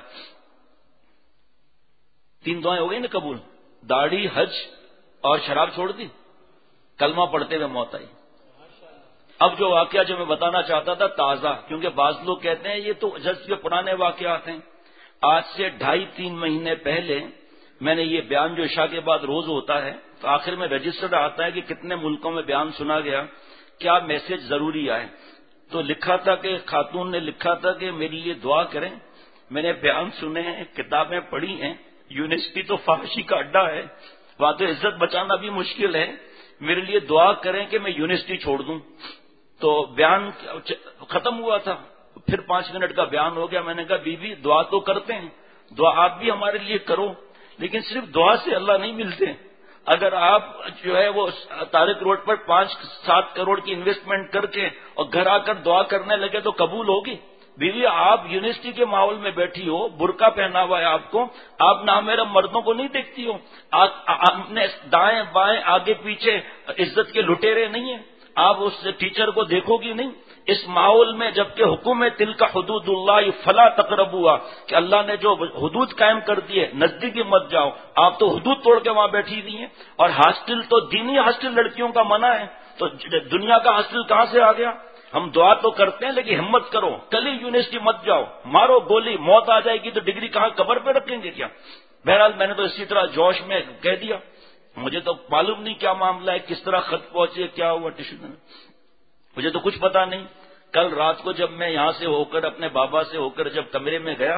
[SPEAKER 3] تین دعائیں ہو گئی نا قبول، داڑھی، حج اور شراب چھوڑ دی، کلمہ پڑھتے ہوئے موت آئی۔ اب جو واقعہ جو میں بتانا چاہتا تھا تازہ، کیونکہ بعض لوگ کہتے ہیں یہ تو جس کے پرانے واقعات ہیں، آج سے ڈھائی تین مہینے پہلے میں نے یہ بیان جو عشاء کے بعد روز ہوتا ہے تو آخر میں رجسٹر آتا ہے کہ کتنے ملکوں میں بیان سنا گیا، کیا میسج ضروری آئے، تو لکھا تھا کہ خاتون نے لکھا تھا کہ میرے لیے دعا کریں، میں نے بیان سنے ہیں، کتابیں پڑھی ہیں، یونیورسٹی تو فحاشی کا اڈا ہے، وہاں تو عزت بچانا بھی مشکل ہے، میرے لیے دعا کریں کہ میں یونیورسٹی چھوڑ دوں۔ تو بیان ختم ہوا تھا، پھر پانچ منٹ کا بیان ہو گیا، میں نے کہا بی بی دعا تو کرتے ہیں، دعا آپ بھی ہمارے لیے کرو، لیکن صرف دعا سے اللہ نہیں ملتے۔ اگر آپ جو ہے وہ طارق روڈ پر پانچ سات کروڑ کی انویسٹمنٹ کر کے اور گھر آ کر دعا کرنے لگے تو قبول ہوگی؟ بیوی آپ یونیورسٹی کے ماحول میں بیٹھی ہو، برقع پہنا ہوا ہے آپ کو، آپ نہ میرا مردوں کو نہیں دیکھتی ہو، آپ نے دائیں بائیں آگے پیچھے عزت کے لٹیرے نہیں ہیں، آپ اس ٹیچر کو دیکھو گی نہیں؟ اس ماحول میں جبکہ حکم ہے تلک حدود اللہ فلا تقربوها، کہ اللہ نے جو حدود قائم کر دی ہے نزدیکی مت جاؤ، آپ تو حدود توڑ کے وہاں بیٹھی ہوئی ہیں، اور ہاسٹل تو دینی ہاسٹل لڑکیوں کا منع ہے، تو دنیا کا ہاسٹل کہاں سے آ گیا؟ ہم دعا تو کرتے ہیں لیکن ہمت کرو، کل ہی یونیورسٹی مت جاؤ، مارو گولی، موت آ جائے گی تو ڈگری کہاں قبر پہ رکھیں گے کیا؟ بہرحال میں نے تو اسی طرح جوش میں کہہ دیا، مجھے تو معلوم نہیں کیا معاملہ ہے، کس طرح خط پہنچے، کیا ہوا، ٹیشن مجھے تو کچھ پتا نہیں۔ کل رات کو جب میں یہاں سے ہو کر اپنے بابا سے ہو کر جب کمرے میں گیا،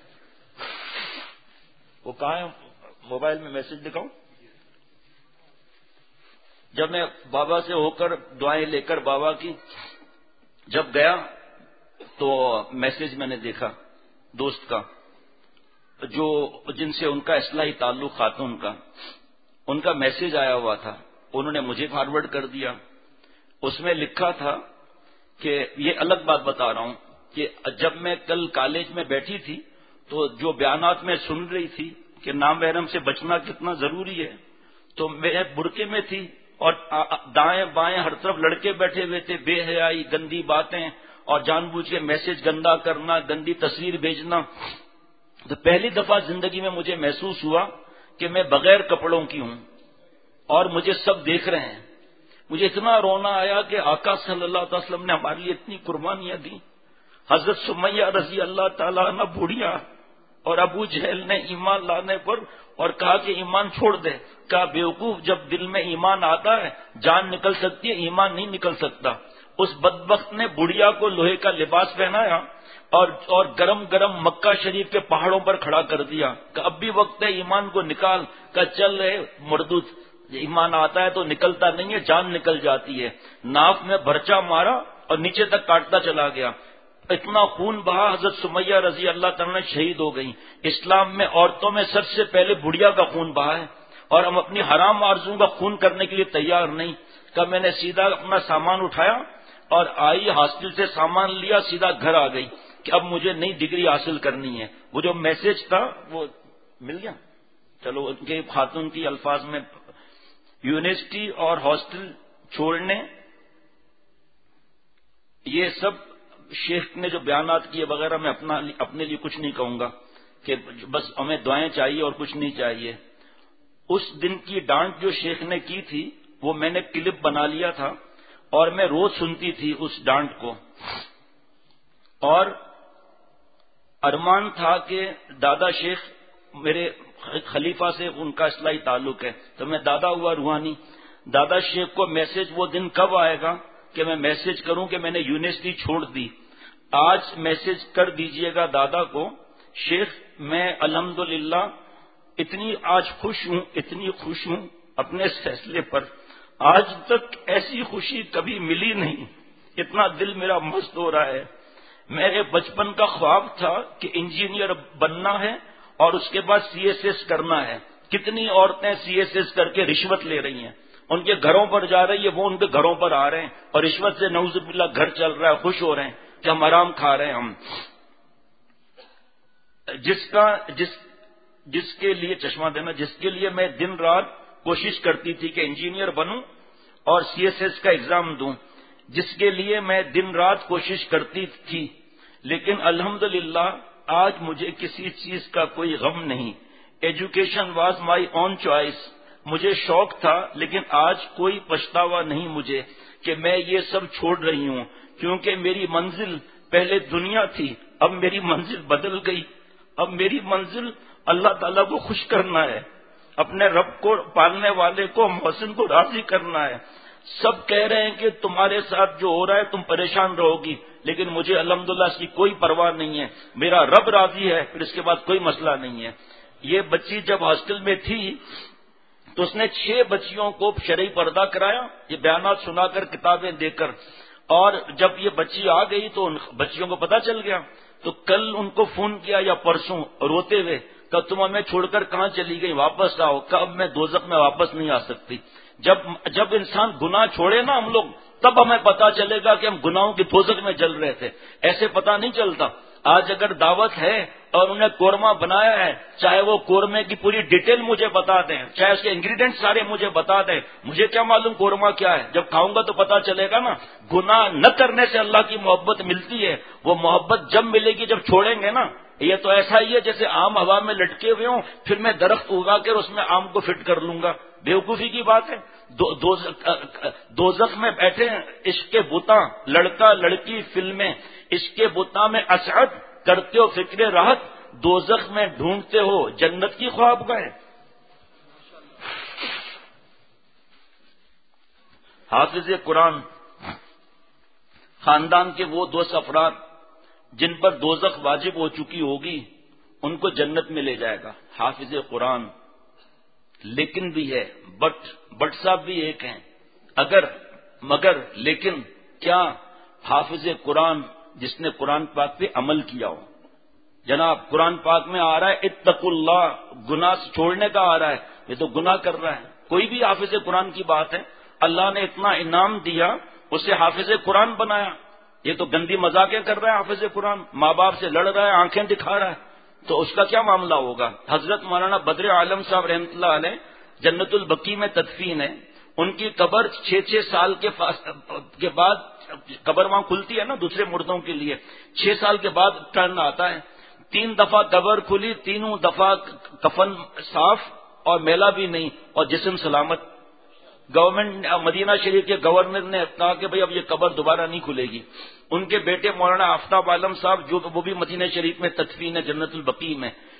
[SPEAKER 3] وہ کہاں ہے، موبائل میں میسج دکھاؤں، جب میں بابا سے ہو کر دعائیں لے کر بابا کی جب گیا تو میسج میں نے دیکھا دوست کا، جو جن سے ان کا اصلاحی تعلق خاتون کا، ان کا میسج آیا ہوا تھا، انہوں نے مجھے فارورڈ کر دیا۔ اس میں لکھا تھا کہ یہ الگ بات بتا رہا ہوں کہ جب میں کل کالج میں بیٹھی تھی تو جو بیانات میں سن رہی تھی کہ نامحرم سے بچنا کتنا ضروری ہے، تو میں برقعے میں تھی اور دائیں بائیں ہر طرف لڑکے بیٹھے ہوئے تھے، بے حیائی، گندی باتیں اور جان بوجھ کے میسج گندا کرنا، گندی تصویر بھیجنا۔ تو پہلی دفعہ زندگی میں مجھے محسوس ہوا کہ میں بغیر کپڑوں کی ہوں اور مجھے سب دیکھ رہے ہیں۔ مجھے اتنا رونا آیا کہ آقا صلی اللہ علیہ وسلم نے ہمارے لیے اتنی قربانیاں دی، حضرت سمیہ رضی اللہ تعالیٰ عنہ بوڑھیاں اور ابو جہل نے ایمان لانے پر اور کہا کہ ایمان چھوڑ دے. کہا بیوقوف، جب دل میں ایمان آتا ہے جان نکل سکتی ہے، ایمان نہیں نکل سکتا. اس بدبخت نے بڑھیا کو لوہے کا لباس پہنایا اور اور گرم گرم مکہ شریف کے پہاڑوں پر کھڑا کر دیا کہ اب بھی وقت ہے، ایمان کو نکال. کہ چل رہے مردود، ایمان آتا ہے تو نکلتا نہیں ہے، جان نکل جاتی ہے. ناف میں بھرچا مارا اور نیچے تک کاٹتا چلا گیا. اتنا خون بہا، حضرت سمیہ رضی اللہ تعالیٰ شہید ہو گئی. اسلام میں عورتوں میں سب سے پہلے بڑھیا کا خون بہا ہے، اور ہم اپنی حرام آرزوؤں کا خون کرنے کے لیے تیار نہیں. کہ میں نے سیدھا اپنا سامان اٹھایا اور آئی، ہاسٹل سے سامان لیا، سیدھا گھر آ گئی کہ اب مجھے نئی ڈگری حاصل کرنی ہے. وہ جو میسج تھا وہ مل گیا. چلو ان کے خاتون کی الفاظ میں، یونیورسٹی اور ہاسٹل چھوڑنے، یہ سب شیخ نے جو بیانات کیے وغیرہ، میں اپنا اپنے لیے کچھ نہیں کہوں گا کہ بس ہمیں دعائیں چاہیے اور کچھ نہیں چاہیے. اس دن کی ڈانٹ جو شیخ نے کی تھی وہ میں نے کلپ بنا لیا تھا اور میں روز سنتی تھی اس ڈانٹ کو. اور ارمان تھا کہ دادا شیخ میرے خلیفہ سے ان کا اصلاحی تعلق ہے، تو میں دادا ہوا روحانی. دادا شیخ کو میسج وہ دن کب آئے گا کہ میں میسج کروں کہ میں نے یونیورسٹی چھوڑ دی. آج میسج کر دیجئے گا دادا کو، شیخ میں الحمدللہ اتنی آج خوش ہوں، اتنی خوش ہوں اپنے فیصلے پر، آج تک ایسی خوشی کبھی ملی نہیں، اتنا دل میرا مست ہو رہا ہے. میرے بچپن کا خواب تھا کہ انجینئر بننا ہے اور اس کے بعد سی ایس ایس کرنا ہے. کتنی عورتیں سی ایس ایس کر کے رشوت لے رہی ہیں، ان کے گھروں پر جا رہی ہے، وہ ان کے گھروں پر آ رہے ہیں اور رشوت سے نعوذ باللہ گھر چل رہا ہے، خوش ہو رہے ہیں کہ ہم آرام کھا رہے ہیں. ہم جس کا جس جس کے لیے چشمہ دینا جس کے لیے میں دن رات کوشش کرتی تھی کہ انجینئر بنوں اور سی ایس ایس کا ایگزام دوں، جس کے لیے میں دن رات کوشش کرتی تھی، لیکن الحمدللہ آج مجھے کسی چیز کا کوئی غم نہیں. Education was my own choice, مجھے شوق تھا، لیکن آج کوئی پچھتاوا نہیں مجھے کہ میں یہ سب چھوڑ رہی ہوں، کیونکہ میری منزل پہلے دنیا تھی، اب میری منزل بدل گئی. اب میری منزل اللہ تعالیٰ کو خوش کرنا ہے، اپنے رب کو، پالنے والے کو، محسن کو راضی کرنا ہے. سب کہہ رہے ہیں کہ تمہارے ساتھ جو ہو رہا ہے تم پریشان رہو گی، لیکن مجھے الحمدللہ اس کی کوئی پرواہ نہیں ہے. میرا رب راضی ہے، پھر اس کے بعد کوئی مسئلہ نہیں ہے. یہ بچی جب ہاسٹل میں تھی تو اس نے چھ بچیوں کو شرعی پردہ کرایا، یہ بیانات سنا کر، کتابیں دے کر. اور جب یہ بچی آ گئی تو ان بچیوں کو پتہ چل گیا، تو کل ان کو فون کیا یا پرسوں روتے ہوئے کہ تم ہمیں چھوڑ کر کہاں چلی گئی، واپس آؤ. کہ اب میں دوزخ میں واپس نہیں آ سکتی. جب جب انسان گناہ چھوڑے نا ہم لوگ، تب ہمیں پتا چلے گا کہ ہم گناہوں کی دوزخ میں جل رہے تھے، ایسے پتا نہیں چلتا. آج اگر دعوت ہے اور انہیں قورمہ بنایا ہے، چاہے وہ قورمے کی پوری ڈیٹیل مجھے بتا دیں، چاہے اس کے انگریڈینٹ سارے مجھے بتا دیں، مجھے کیا معلوم قورمہ کیا ہے. جب کھاؤں گا تو پتا چلے گا نا. گناہ نہ کرنے سے اللہ کی محبت ملتی ہے، وہ محبت جب ملے گی جب چھوڑیں گے نا. یہ تو ایسا ہی ہے جیسے آم ہوا میں لٹکے ہوئے ہوں، پھر میں درخت اگا کر اس میں آم کو فٹ کر لوں گا. بیوقوفی کی بات ہے. دو دوزخ میں بیٹھے ہیں، عشق کے بتاں، لڑکا لڑکی فلمیں، عشق کے بتاں میں اسعد کرتے ہو فکر راحت، دوزخ میں ڈھونڈتے ہو جنت کی خوابگاہیں. حافظ قرآن خاندان کے وہ دو افراد جن پر دوزخ واجب ہو چکی ہوگی ان کو جنت میں لے جائے گا حافظ قرآن. لیکن بھی ہے، بٹ بٹ صاحب بھی ایک ہیں. اگر مگر لیکن کیا حافظ قرآن جس نے قرآن پاک پہ عمل کیا ہو. جناب قرآن پاک میں آ رہا ہے اتقوا اللہ، گناہ چھوڑنے کا آ رہا ہے، یہ تو گناہ کر رہا ہے. کوئی بھی حافظ قرآن کی بات ہے، اللہ نے اتنا انعام دیا، اسے حافظ قرآن بنایا. یہ تو گندی مذاقیں کر رہا ہے حافظ قرآن، ماں باپ سے لڑ رہا ہے، آنکھیں دکھا رہا ہے، تو اس کا کیا معاملہ ہوگا. حضرت مولانا بدر عالم صاحب رحمۃ اللہ علیہ جنت البقیع میں تدفین ہے. ان کی قبر چھ چھ سال کے کے بعد قبر وہاں کھلتی ہے نا دوسرے مردوں کے لیے، چھ سال کے بعد ٹرن آتا ہے. تین دفعہ قبر کھلی، تینوں دفعہ کفن صاف اور میلا بھی نہیں اور جسم سلامت. گورنمنٹ مدینہ شریف کے گورنر نے کہا کہ بھئی اب یہ قبر دوبارہ نہیں کھلے گی. ان کے بیٹے مولانا آفتاب عالم صاحب جو وہ بھی مدینہ شریف میں تدفین ہے جنت البقیع میں،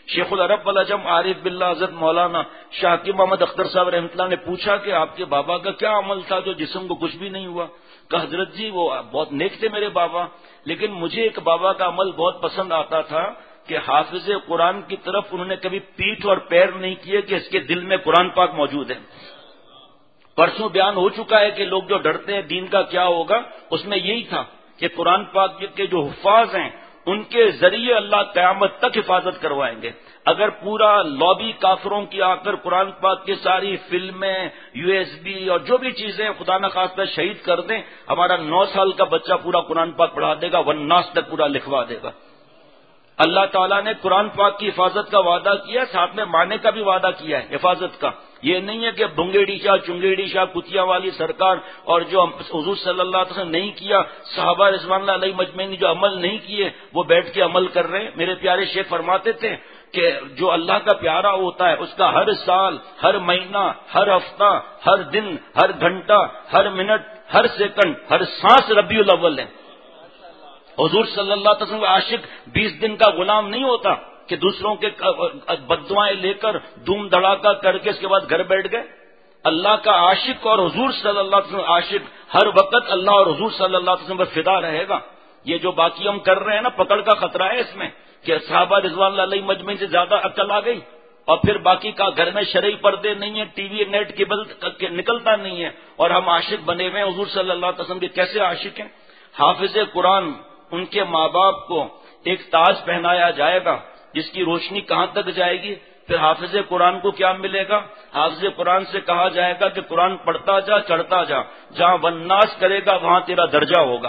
[SPEAKER 3] شیخ العرب والعجم عارف باللہ حضرت مولانا شاہ حکیم محمد اختر صاحب رحمۃ اللہ نے پوچھا کہ آپ کے بابا کا کیا عمل تھا جو جسم کو کچھ بھی نہیں ہوا؟ کہ حضرت جی وہ بہت نیک تھے میرے بابا، لیکن مجھے ایک بابا کا عمل بہت پسند آتا تھا کہ حافظ قرآن کی طرف انہوں نے کبھی پیٹھ اور پیر نہیں کیے کہ اس کے دل میں قرآن پاک موجود ہے۔ پرسوں بیان ہو چکا ہے کہ لوگ جو ڈرتے ہیں دین کا کیا ہوگا، اس میں یہی تھا کہ قرآن پاک کے جو حفاظ ہیں ان کے ذریعے اللہ قیامت تک حفاظت کروائیں گے۔ اگر پورا لابی کافروں کی آ کر قرآن پاک کی ساری فلمیں، یو ایس بی اور جو بھی چیزیں خدا نخواستہ شہید کر دیں، ہمارا نو سال کا بچہ پورا قرآن پاک پڑھا دے گا، والناس تک پورا لکھوا دے گا۔ اللہ تعالیٰ نے قرآن پاک کی حفاظت کا وعدہ کیا، ساتھ میں ماننے کا بھی وعدہ کیا ہے حفاظت کا۔ یہ نہیں ہے کہ بھنگیڑی شاہ، چنگیڑی شاہ، کتیا والی سرکار اور جو حضور صلی اللہ علیہ وسلم نہیں کیا، صحابہ رضوان اللہ علیہ مجمعین نے جو عمل نہیں کیے وہ بیٹھ کے عمل کر رہے ہیں۔ میرے پیارے شیخ فرماتے تھے کہ جو اللہ کا پیارا ہوتا ہے اس کا ہر سال، ہر مہینہ، ہر ہفتہ، ہر دن، ہر گھنٹہ، ہر منٹ، ہر سیکنڈ، ہر سانس ربیع الاول ہے۔ حضور صلی اللہ علیہ وسلم کا عاشق بیس دن کا غلام نہیں ہوتا کہ دوسروں کے بددعائیں لے کر دھوم دھڑاکہ کر کے اس کے بعد گھر بیٹھ گئے۔ اللہ کا عاشق اور حضور صلی اللہ علیہ وسلم عاشق ہر وقت اللہ اور حضور صلی اللہ علیہ وسلم پر فدا رہے گا۔ یہ جو باقی ہم کر رہے ہیں نا، پکڑ کا خطرہ ہے اس میں کہ صحابہ رضوان اللہ علیہ مجمعین سے زیادہ عقل آ گئی، اور پھر باقی کا گھر میں شرعی پردے نہیں ہیں، ٹی وی نیٹ کیبل نکلتا نہیں ہے، اور ہم عاشق بنے ہوئے ہیں حضور صلی اللہ علیہ وسلم کے۔ کیسے عاشق ہیں؟ حافظ قرآن ان کے ماں باپ کو ایک تاج پہنایا جائے گا جس کی روشنی کہاں تک جائے گی، پھر حافظ قرآن کو کیا ملے گا؟ حافظ قرآن سے کہا جائے گا کہ قرآن پڑھتا جا، چڑھتا جا، جہاں والناس کرے گا وہاں تیرا درجہ ہوگا۔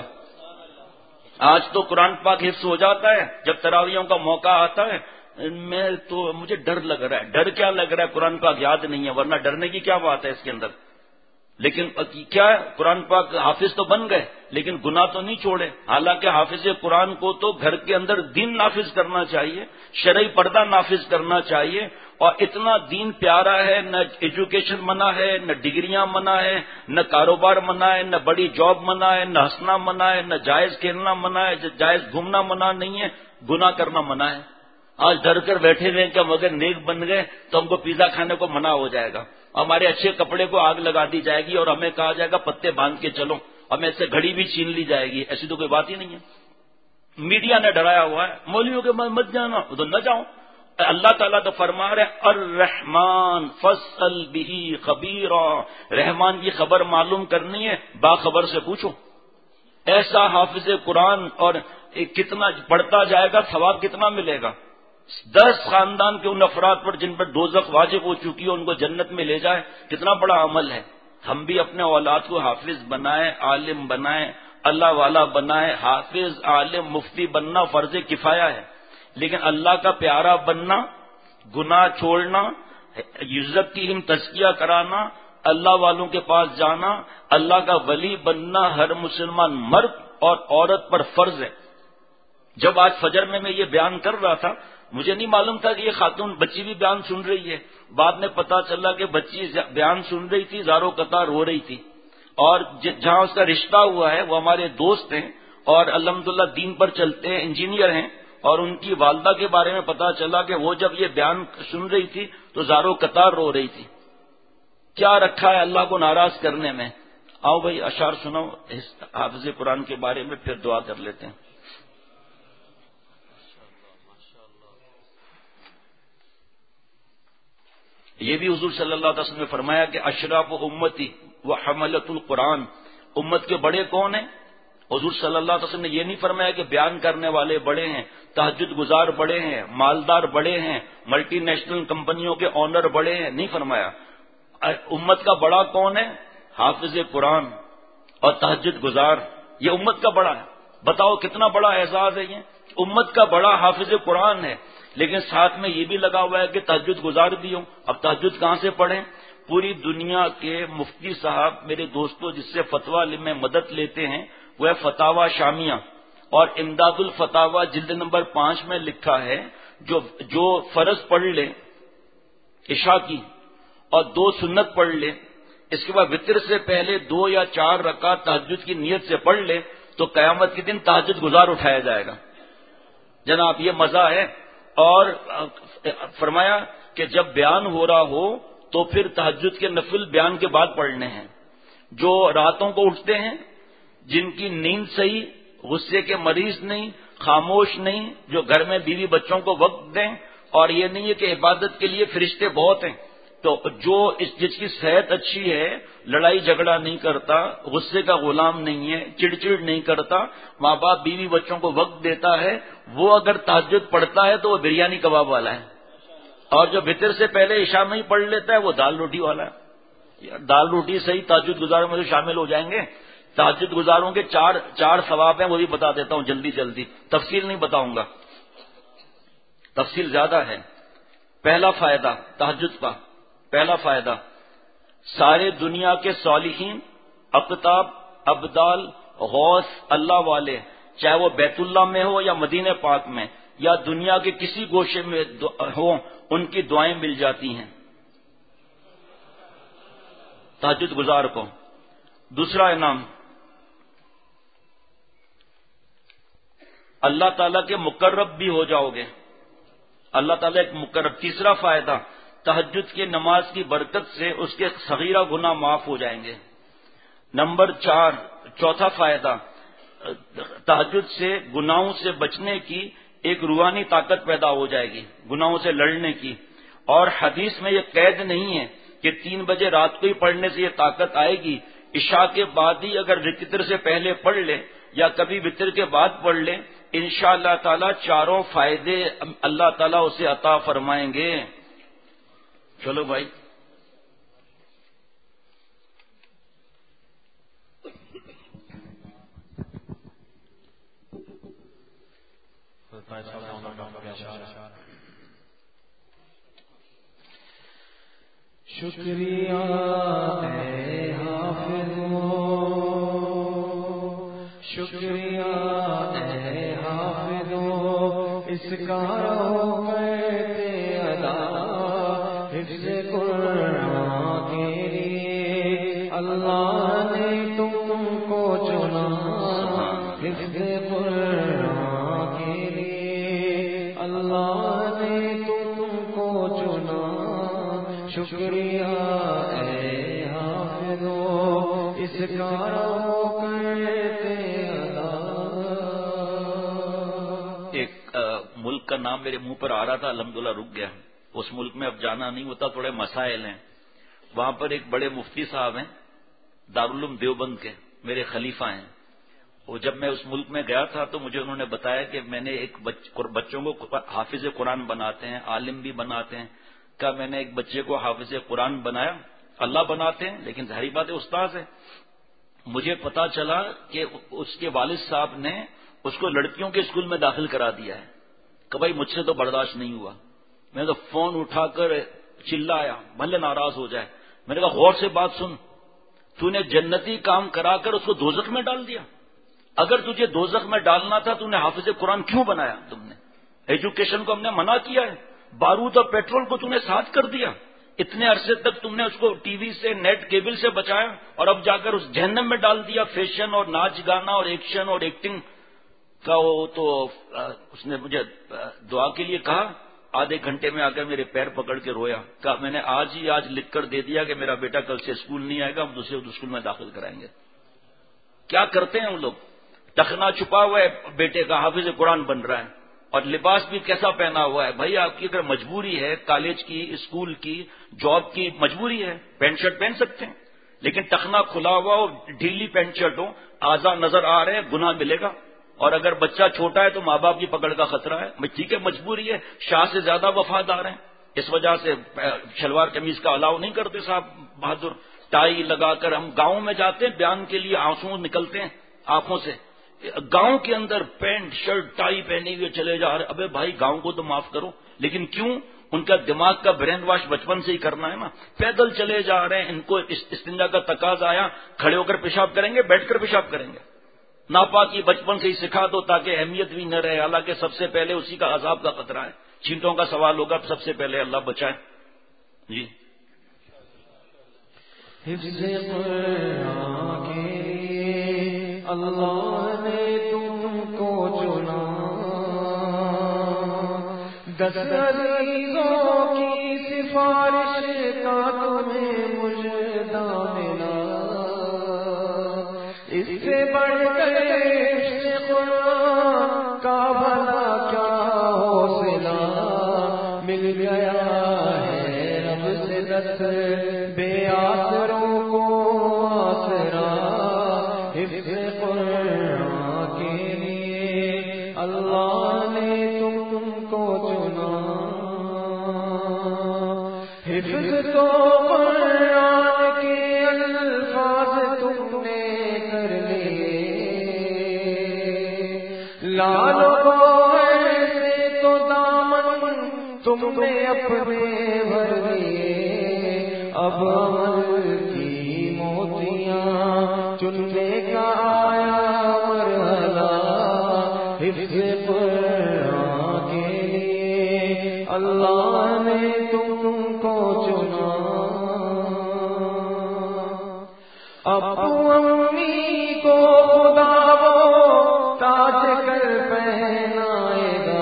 [SPEAKER 3] آج تو قرآن پاک حفظ ہو جاتا ہے، جب تراویحوں کا موقع آتا ہے میں تو مجھے ڈر لگ رہا ہے۔ ڈر کیا لگ رہا ہے؟ قرآن پاک یاد نہیں ہے، ورنہ ڈرنے کی کیا بات ہے اس کے اندر؟ لیکن کیا ہے، قرآن پاک حافظ تو بن گئے لیکن گناہ تو نہیں چھوڑے۔ حالانکہ حافظ قرآن کو تو گھر کے اندر دین نافذ کرنا چاہیے، شرعی پردہ نافذ کرنا چاہیے، اور اتنا دین پیارا ہے، نہ ایجوکیشن منع ہے، نہ ڈگریاں منع ہے، نہ کاروبار منع ہے، نہ بڑی جاب منع ہے، نہ ہنسنا منع ہے، نہ جائز کھیلنا منع ہے، جائز گھومنا منع نہیں ہے، گناہ کرنا منع ہے۔ آج ڈر کر بیٹھے ہوئے کہ ہم اگر نیک بن گئے تو ہم کو پیزا کھانے کو منع ہو جائے گا، ہمارے اچھے کپڑے کو آگ لگا دی جائے گی اور ہمیں کہا جائے گا پتے باندھ کے چلو، ہمیں سے گھڑی بھی چھین لی جائے گی۔ ایسی تو کوئی بات ہی نہیں ہے۔ میڈیا نے ڈرایا ہوا ہے مولویوں کے مت جانا، تو نہ جاؤ۔ اللہ تعالیٰ تو فرما رہے الرحمن فاسأل بہ خبیرا، رحمان کی خبر معلوم کرنی ہے باخبر سے پوچھو۔ ایسا حافظ قرآن اور کتنا پڑھتا جائے گا ثواب کتنا ملے گا؟ دس خاندان کے ان افراد پر جن پر دوزخ واجب ہو چکی ہے ان کو جنت میں لے جائے، کتنا بڑا عمل ہے۔ ہم بھی اپنے اولاد کو حافظ بنائیں، عالم بنائیں، اللہ والا بنائیں۔ حافظ، عالم، مفتی بننا فرض کفایہ ہے، لیکن اللہ کا پیارا بننا، گناہ چھوڑنا، عزت کی ہم تزکیہ کرانا، اللہ والوں کے پاس جانا، اللہ کا ولی بننا ہر مسلمان مرد اور عورت پر فرض ہے۔ جب آج فجر میں میں یہ بیان کر رہا تھا مجھے نہیں معلوم تھا کہ یہ خاتون بچی بھی بیان سن رہی ہے، بعد میں پتا چلا کہ بچی بیان سن رہی تھی، زارو قطار رو رہی تھی، اور جہاں اس کا رشتہ ہوا ہے وہ ہمارے دوست ہیں اور الحمدللہ دین پر چلتے ہیں، انجینئر ہیں، اور ان کی والدہ کے بارے میں پتا چلا کہ وہ جب یہ بیان سن رہی تھی تو زارو قطار رو رہی تھی۔ کیا رکھا ہے اللہ کو ناراض کرنے میں؟ آؤ بھائی اشعار سنو حافظ قرآن کے بارے میں، پھر دعا کر لیتے ہیں۔ یہ بھی حضور صلی اللہ علیہ وسلم نے فرمایا کہ اشراف امتی و حملۃ القرآن، امت کے بڑے کون ہیں؟ حضور صلی اللہ علیہ وسلم نے یہ نہیں فرمایا کہ بیان کرنے والے بڑے ہیں، تہجد گزار بڑے ہیں، مالدار بڑے ہیں، ملٹی نیشنل کمپنیوں کے آنر بڑے ہیں، نہیں فرمایا۔ امت کا بڑا کون ہے؟ حافظ قرآن اور تہجد گزار، یہ امت کا بڑا ہے۔ بتاؤ کتنا بڑا اعزاز ہے یہ، امت کا بڑا حافظ قرآن ہے، لیکن ساتھ میں یہ بھی لگا ہوا ہے کہ تہجد گزار بھی ہوں۔ اب تہجد کہاں سے پڑھیں؟ پوری دنیا کے مفتی صاحب میرے دوستوں جس سے فتویٰ میں مدد لیتے ہیں وہ ہے فتاوی شامیہ، اور امداد الفتاوی جلد نمبر پانچ میں لکھا ہے جو جو فرض پڑھ لے عشاء کی اور دو سنت پڑھ لے، اس کے بعد وتر سے پہلے دو یا چار رکعت تہجد کی نیت سے پڑھ لے تو قیامت کے دن تہجد گزار اٹھایا جائے گا۔ جناب یہ مزہ ہے، اور فرمایا کہ جب بیان ہو رہا ہو تو پھر تہجد کے نفل بیان کے بعد پڑھنے ہیں. جو راتوں کو اٹھتے ہیں، جن کی نیند صحیح، غصے کے مریض نہیں، خاموش نہیں، جو گھر میں بیوی بچوں کو وقت دیں، اور یہ نہیں ہے کہ عبادت کے لیے فرشتے بہت ہیں، تو جو اس جس کی صحت اچھی ہے، لڑائی جھگڑا نہیں کرتا، غصے کا غلام نہیں ہے، چڑچڑ نہیں کرتا، ماں باپ بیوی بچوں کو وقت دیتا ہے، وہ اگر تہجد پڑھتا ہے تو وہ بریانی کباب والا ہے. اور جو وتر سے پہلے عشاء میں ہی پڑھ لیتا ہے وہ دال روٹی والا ہے. دال روٹی صحیح تہجد گزاروں میں تو شامل ہو جائیں گے. تہجد گزاروں کے چار چار ثواب ہیں، وہ بھی بتا دیتا ہوں جلدی جلدی، تفصیل نہیں بتاؤں گا، تفصیل زیادہ ہے. پہلا فائدہ تہجد کا، پہلا فائدہ، سارے دنیا کے صالحین، اقطاب، ابدال، غوث، اللہ والے، چاہے وہ بیت اللہ میں ہو یا مدینہ پاک میں یا دنیا کے کسی گوشے میں ہو، ان کی دعائیں مل جاتی ہیں تہجد گزار کو. دوسرا انعام، اللہ تعالیٰ کے مقرب بھی ہو جاؤ گے، اللہ تعالیٰ ایک مقرب. تیسرا فائدہ، تہجد کی نماز کی برکت سے اس کے صغیرہ گناہ معاف ہو جائیں گے. نمبر چار، چوتھا فائدہ، تہجد سے گناہوں سے بچنے کی ایک روحانی طاقت پیدا ہو جائے گی، گناہوں سے لڑنے کی. اور حدیث میں یہ قید نہیں ہے کہ تین بجے رات کو ہی پڑھنے سے یہ طاقت آئے گی. عشاء کے بعد ہی اگر وتر سے پہلے پڑھ لے یا کبھی وتر کے بعد پڑھ لے، انشاءاللہ تعالی چاروں فائدے اللہ تعالیٰ اسے عطا فرمائیں گے. چلو بھائی،
[SPEAKER 5] شکریہ اے حافظو، شکریہ اے حافظو، اس کا رو کرتے ادا حفظ قرآن کے لیے اللہ نے تم کو چنا، حفظ قرآن کے لیے اللہ نے تم کو چنا. شکریہ اے حافظو، اس کا رو کرتے ادا.
[SPEAKER 3] ایک ملک کا نام میرے منہ پر آ رہا تھا، الحمدللہ رک گیا. اس ملک میں اب جانا نہیں ہوتا، تھوڑے مسائل ہیں. وہاں پر ایک بڑے مفتی صاحب ہیں دارالعلوم دیوبند کے، میرے خلیفہ ہیں. وہ جب میں اس ملک میں گیا تھا تو مجھے انہوں نے بتایا کہ میں نے ایک بچوں کو حافظ قرآن بناتے ہیں، عالم بھی بناتے ہیں. کہ میں نے ایک بچے کو حافظ قرآن بنایا. اللہ بناتے ہیں لیکن ظاہری بات ہے استاذ ہے. مجھے پتا چلا کہ اس کے والد صاحب نے اس کو لڑکیوں کے اسکول میں داخل کرا دیا ہے کہ بھائی مجھ سے تو برداشت نہیں ہوا. میں نے تو فون اٹھا کر چلایا، بھلے ناراض ہو جائے. میں نے کہا غور سے بات سن، تو نے جنتی کام کرا کر اس کو دوزخ میں ڈال دیا. اگر تجھے دوزخ میں ڈالنا تھا تو نے حافظ قرآن کیوں بنایا؟ تم نے ایجوکیشن کو ہم نے منع کیا ہے، بارود اور پیٹرول کو تم نے ساتھ کر دیا. اتنے عرصے تک تم نے اس کو ٹی وی سے، نیٹ کیبل سے بچایا، اور اب جا کر اس جہنم میں ڈال دیا. فیشن اور ناچ گانا اور ایکشن اور ایکٹنگ کا وہ تو اس نے مجھے دعا کے لیے کہا. آدھے گھنٹے میں آ کر میرے پیر پکڑ کے رویا. کہا میں نے آج ہی آج لکھ کر دے دیا کہ میرا بیٹا کل سے اسکول نہیں آئے گا، ہم دوسرے اسکول میں داخل کرائیں گے. کیا کرتے ہیں وہ لوگ؟ ٹخنا چھپا ہوا ہے بیٹے کا، حافظ قرآن بن رہا ہے، اور لباس بھی کیسا پہنا ہوا ہے. بھائی آپ کی اگر مجبوری ہے، کالج کی، اسکول کی، جاب کی مجبوری ہے، پینٹ شرٹ پہن سکتے ہیں، لیکن ٹخنا کھلا ہوا ہو، ڈھیلی پینٹ شرٹ ہو، اعضاء نظر آ رہے ہیں، گناہ ملے گا. اور اگر بچہ چھوٹا ہے تو ماں باپ کی پکڑ کا خطرہ ہے. ٹھیک ہے مجبوری ہے، شاہ سے زیادہ وفادار ہیں، اس وجہ سے شلوار قمیض کا الاؤ نہیں کرتے صاحب بہادر. ٹائی لگا کر ہم گاؤں میں جاتے ہیں، بیان کے لیے آنسو نکلتے ہیں آنکھوں سے. گاؤں کے اندر پینٹ شرٹ ٹائی پہنے ہوئے چلے جا رہے. ابے بھائی گاؤں کو تو معاف کرو، لیکن کیوں؟ ان کا دماغ کا برین واش بچپن سے ہی کرنا ہے نا. پیدل چلے جا رہے ہیں، ان کو استنجا کا تقاضا آیا، کھڑے ہو کر پیشاب کریں گے، بیٹھ کر پیشاب کریں گے. ناپاکی بچپن سے ہی سکھا دو تاکہ اہمیت بھی نہ رہے. حالانکہ سب سے پہلے اسی کا عذاب کا خطرہ ہے. چینٹوں کا سوال ہوگا، سب سے پہلے اللہ بچائے. جی
[SPEAKER 5] حفظ قرآن کے اللہ نے تم کو چنا، دس عزیزوں کی سفارش کا تمہیں مجدہ ملا، اس سے بڑھ کر عشق قرآن کا بھلا کیا حوصلہ، مل گیا ہے رب سے دس بے آسروں کو آسرا، حفظ قرآن کے لیے اللہ نے تم کو چنا، حفظ تو قرآن کے الفاظ تم نے کر لیے، لالو کو ایسے تو دامن تم نے اپنے بھر لیے، اب عمل کی موتیاں چننے کا آیا مرحلہ، حفظ قرآن کے لیے اللہ نے تم کو چنا، ابو امی کو خدا وہ تاج کر پہنائے گا،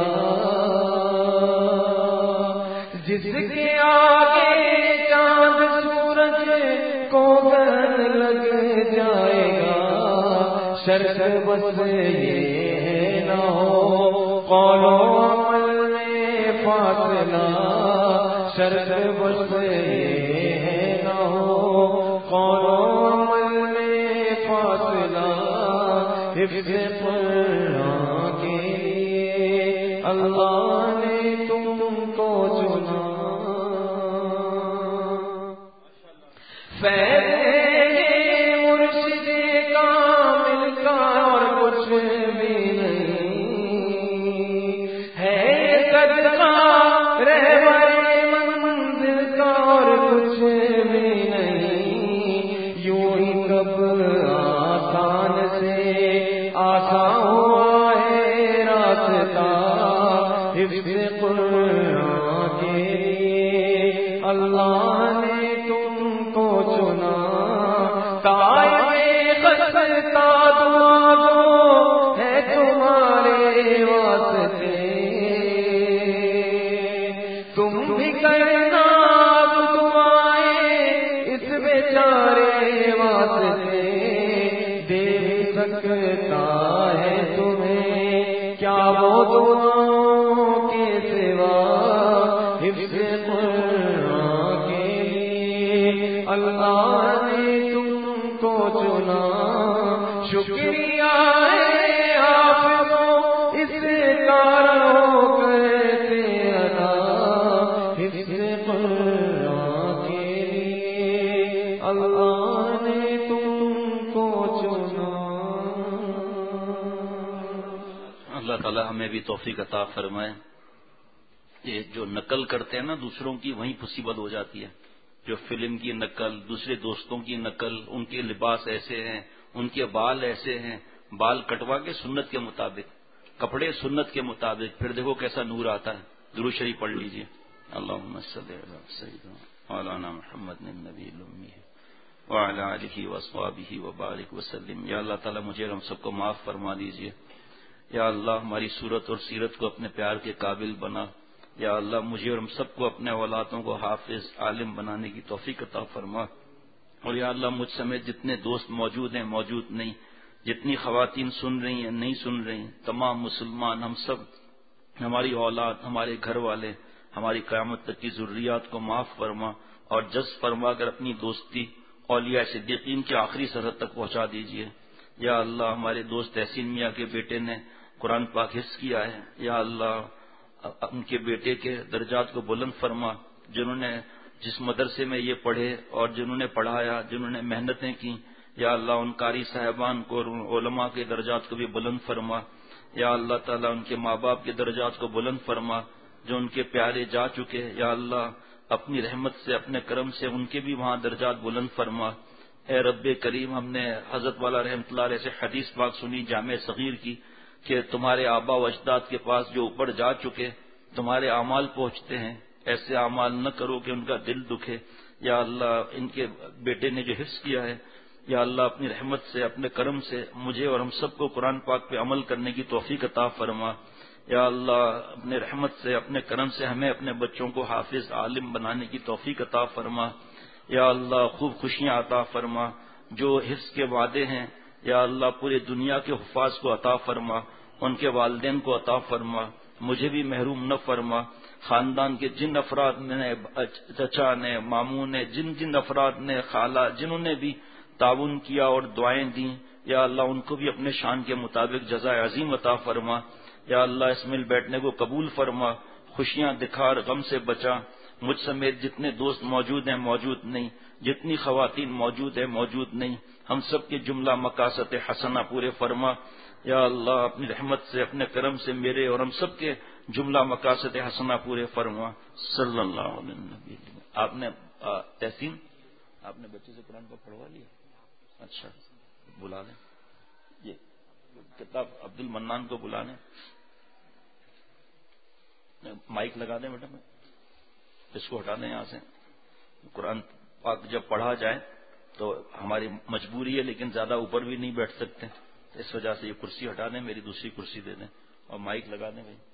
[SPEAKER 5] جس کے آگے چاند سورج کو گرہن لگ جائے گا، شرط بس یہ نہ ہو قول و عمل میں فاصلہ، شرط بس یہ نہ ہو قول و عمل میں فاصلہ، حفظ قرآن کے لیے اللہ نے تم کو چنا، مرشد کامل کا اور کچھ بھی نہیں ہے، صدقہ رہبر منزل کا اور کچھ بھی نہیں، یوں ہی کب آسان سے آسان ہوا ہے راستہ، حفظ قرآن کے لیے اللہ نے تم کو چنا، تائب خستہ دعا گو ہے تمہارے واسطے، تم بھی کرنا اب دعائیں اس بیچارے واسطے، دے سکتا ہے تمہیں کیا وہ دعاؤں کے سوا، حفظ قرآن کے لیے اللہ نے تم کو چنا، شکریہ ہے آپ کو اس کاروں کرتے ادا، حفظ قرآن کے لیے اللہ نے تم کو چنا۔
[SPEAKER 3] اللہ تعالی ہمیں بھی توفیق عطا فرمائے۔ یہ جو نقل کرتے ہیں نا دوسروں کی، وہیں مصیبت ہو جاتی ہے، جو فلم کی نقل، دوسرے دوستوں کی نقل، ان کے لباس ایسے ہیں، ان کے بال ایسے ہیں، بال کٹوا کے سنت کے مطابق، کپڑے سنت کے مطابق، پھر دیکھو کیسا نور آتا ہے۔ درود شریف پڑھ لیجئے، اللہم صلی علی سیدنا مولانا محمد النبی الامی وعلی آلہ واصحابہ وبارک وسلم۔ یا اللہ تعالیٰ مجھے اور ہم سب کو معاف فرما دیجئے۔ یا اللہ ہماری صورت اور سیرت کو اپنے پیار کے قابل بنا۔ یا اللہ مجھے اور ہم سب کو اپنے اولادوں کو حافظ عالم بنانے کی توفیق عطا فرما۔ اور یا اللہ مجھ سمیت جتنے دوست موجود ہیں، موجود نہیں، جتنی خواتین سن رہی ہیں، نہیں سن رہی ہیں، تمام مسلمان ہم سب، ہماری اولاد، ہمارے گھر والے، ہماری قیامت تک کی ذریات کو معاف فرما اور جذب فرما کر اپنی دوستی اولیاء صدیقین کے آخری سرحد تک پہنچا دیجیے۔ یا اللہ ہمارے دوست تحسین میاں کے بیٹے نے قرآن پاک حفظ کیا ہے، یا اللہ ان کے بیٹے کے درجات کو بلند فرما، جنہوں نے جس مدرسے میں یہ پڑھے اور جنہوں نے پڑھایا، جنہوں نے محنتیں کی، یا اللہ ان قاری صاحبان کو اور علماء کے درجات کو بھی بلند فرما۔ یا اللہ تعالیٰ ان کے ماں باپ کے درجات کو بلند فرما، جو ان کے پیارے جا چکے، یا اللہ اپنی رحمت سے، اپنے کرم سے ان کے بھی وہاں درجات بلند فرما۔ اے رب کریم، ہم نے حضرت والا رحمۃ اللہ علیہ سے حدیث پاک سنی جامع صغیر کی کہ تمہارے آبا و اجداد کے پاس جو اوپر جا چکے تمہارے اعمال پہنچتے ہیں، ایسے اعمال نہ کرو کہ ان کا دل دکھے۔ یا اللہ ان کے بیٹے نے جو حفظ کیا ہے، یا اللہ اپنی رحمت سے، اپنے کرم سے مجھے اور ہم سب کو قرآن پاک پہ عمل کرنے کی توفیق عطا فرما۔ یا اللہ اپنے رحمت سے اپنے کرم سے ہمیں اپنے بچوں کو حافظ عالم بنانے کی توفیق عطا فرما. یا اللہ خوب خوشیاں عطا فرما. جو حفظ کے وعدے ہیں یا اللہ پورے دنیا کے حفاظ کو عطا فرما، ان کے والدین کو عطا فرما، مجھے بھی محروم نہ فرما. خاندان کے جن افراد نے، چچا نے، ماموں نے، جن جن افراد نے، خالہ جنہوں نے بھی تعاون کیا اور دعائیں دیں، یا اللہ ان کو بھی اپنے شان کے مطابق جزائے عظیم عطا فرما. یا اللہ اس مل بیٹھنے کو قبول فرما. خوشیاں دکھا اور غم سے بچا. مجھ سمیت جتنے دوست موجود ہیں موجود نہیں، جتنی خواتین موجود ہیں موجود نہیں، ہم سب کے جملہ مقاصد حسنہ پورے فرما. یا اللہ اپنی رحمت سے اپنے کرم سے میرے اور ہم سب کے جملہ مقاصد حسنہ پورے فرما. صلی اللہ علیہ وسلم. آپ نے تحسین آپ نے بچے سے قرآن کو پڑھوا لیا؟ اچھا بلا لیں. یہ کتاب عبد المنان کو بلا لیں. مائک لگا دیں میڈم، اس کو ہٹا دیں یہاں سے. قرآن پاک جب پڑھا جائے تو ہماری مجبوری ہے، لیکن زیادہ اوپر بھی نہیں بیٹھ سکتے، اس وجہ سے یہ کرسی ہٹا دیں، میری دوسری کرسی دے دیں اور مائک لگا دیں بھائی.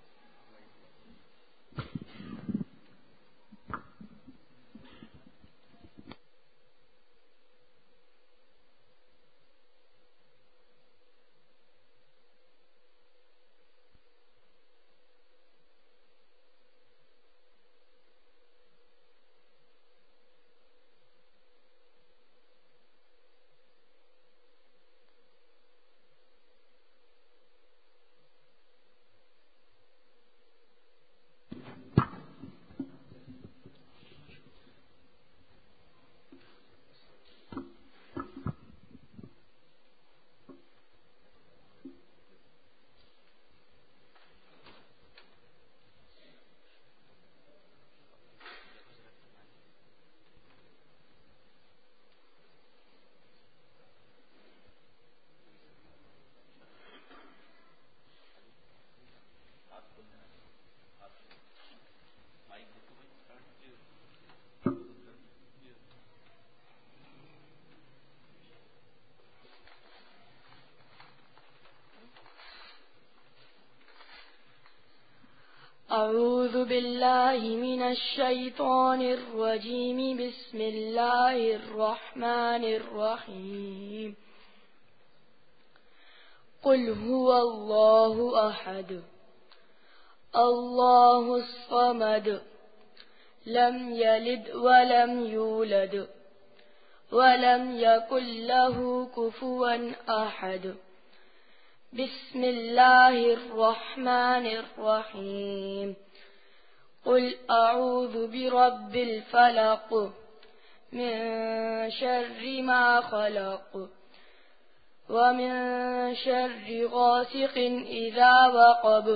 [SPEAKER 6] أعوذ بالله من الشيطان الرجيم. بسم الله الرحمن الرحيم. قل هو الله أحد الله الصمد لم يلد ولم يولد ولم يكن له كفوا أحد. بسم الله الرحمن الرحيم. قل أعوذ برب الفلق من شر ما خلق ومن شر غاسق إذا وقب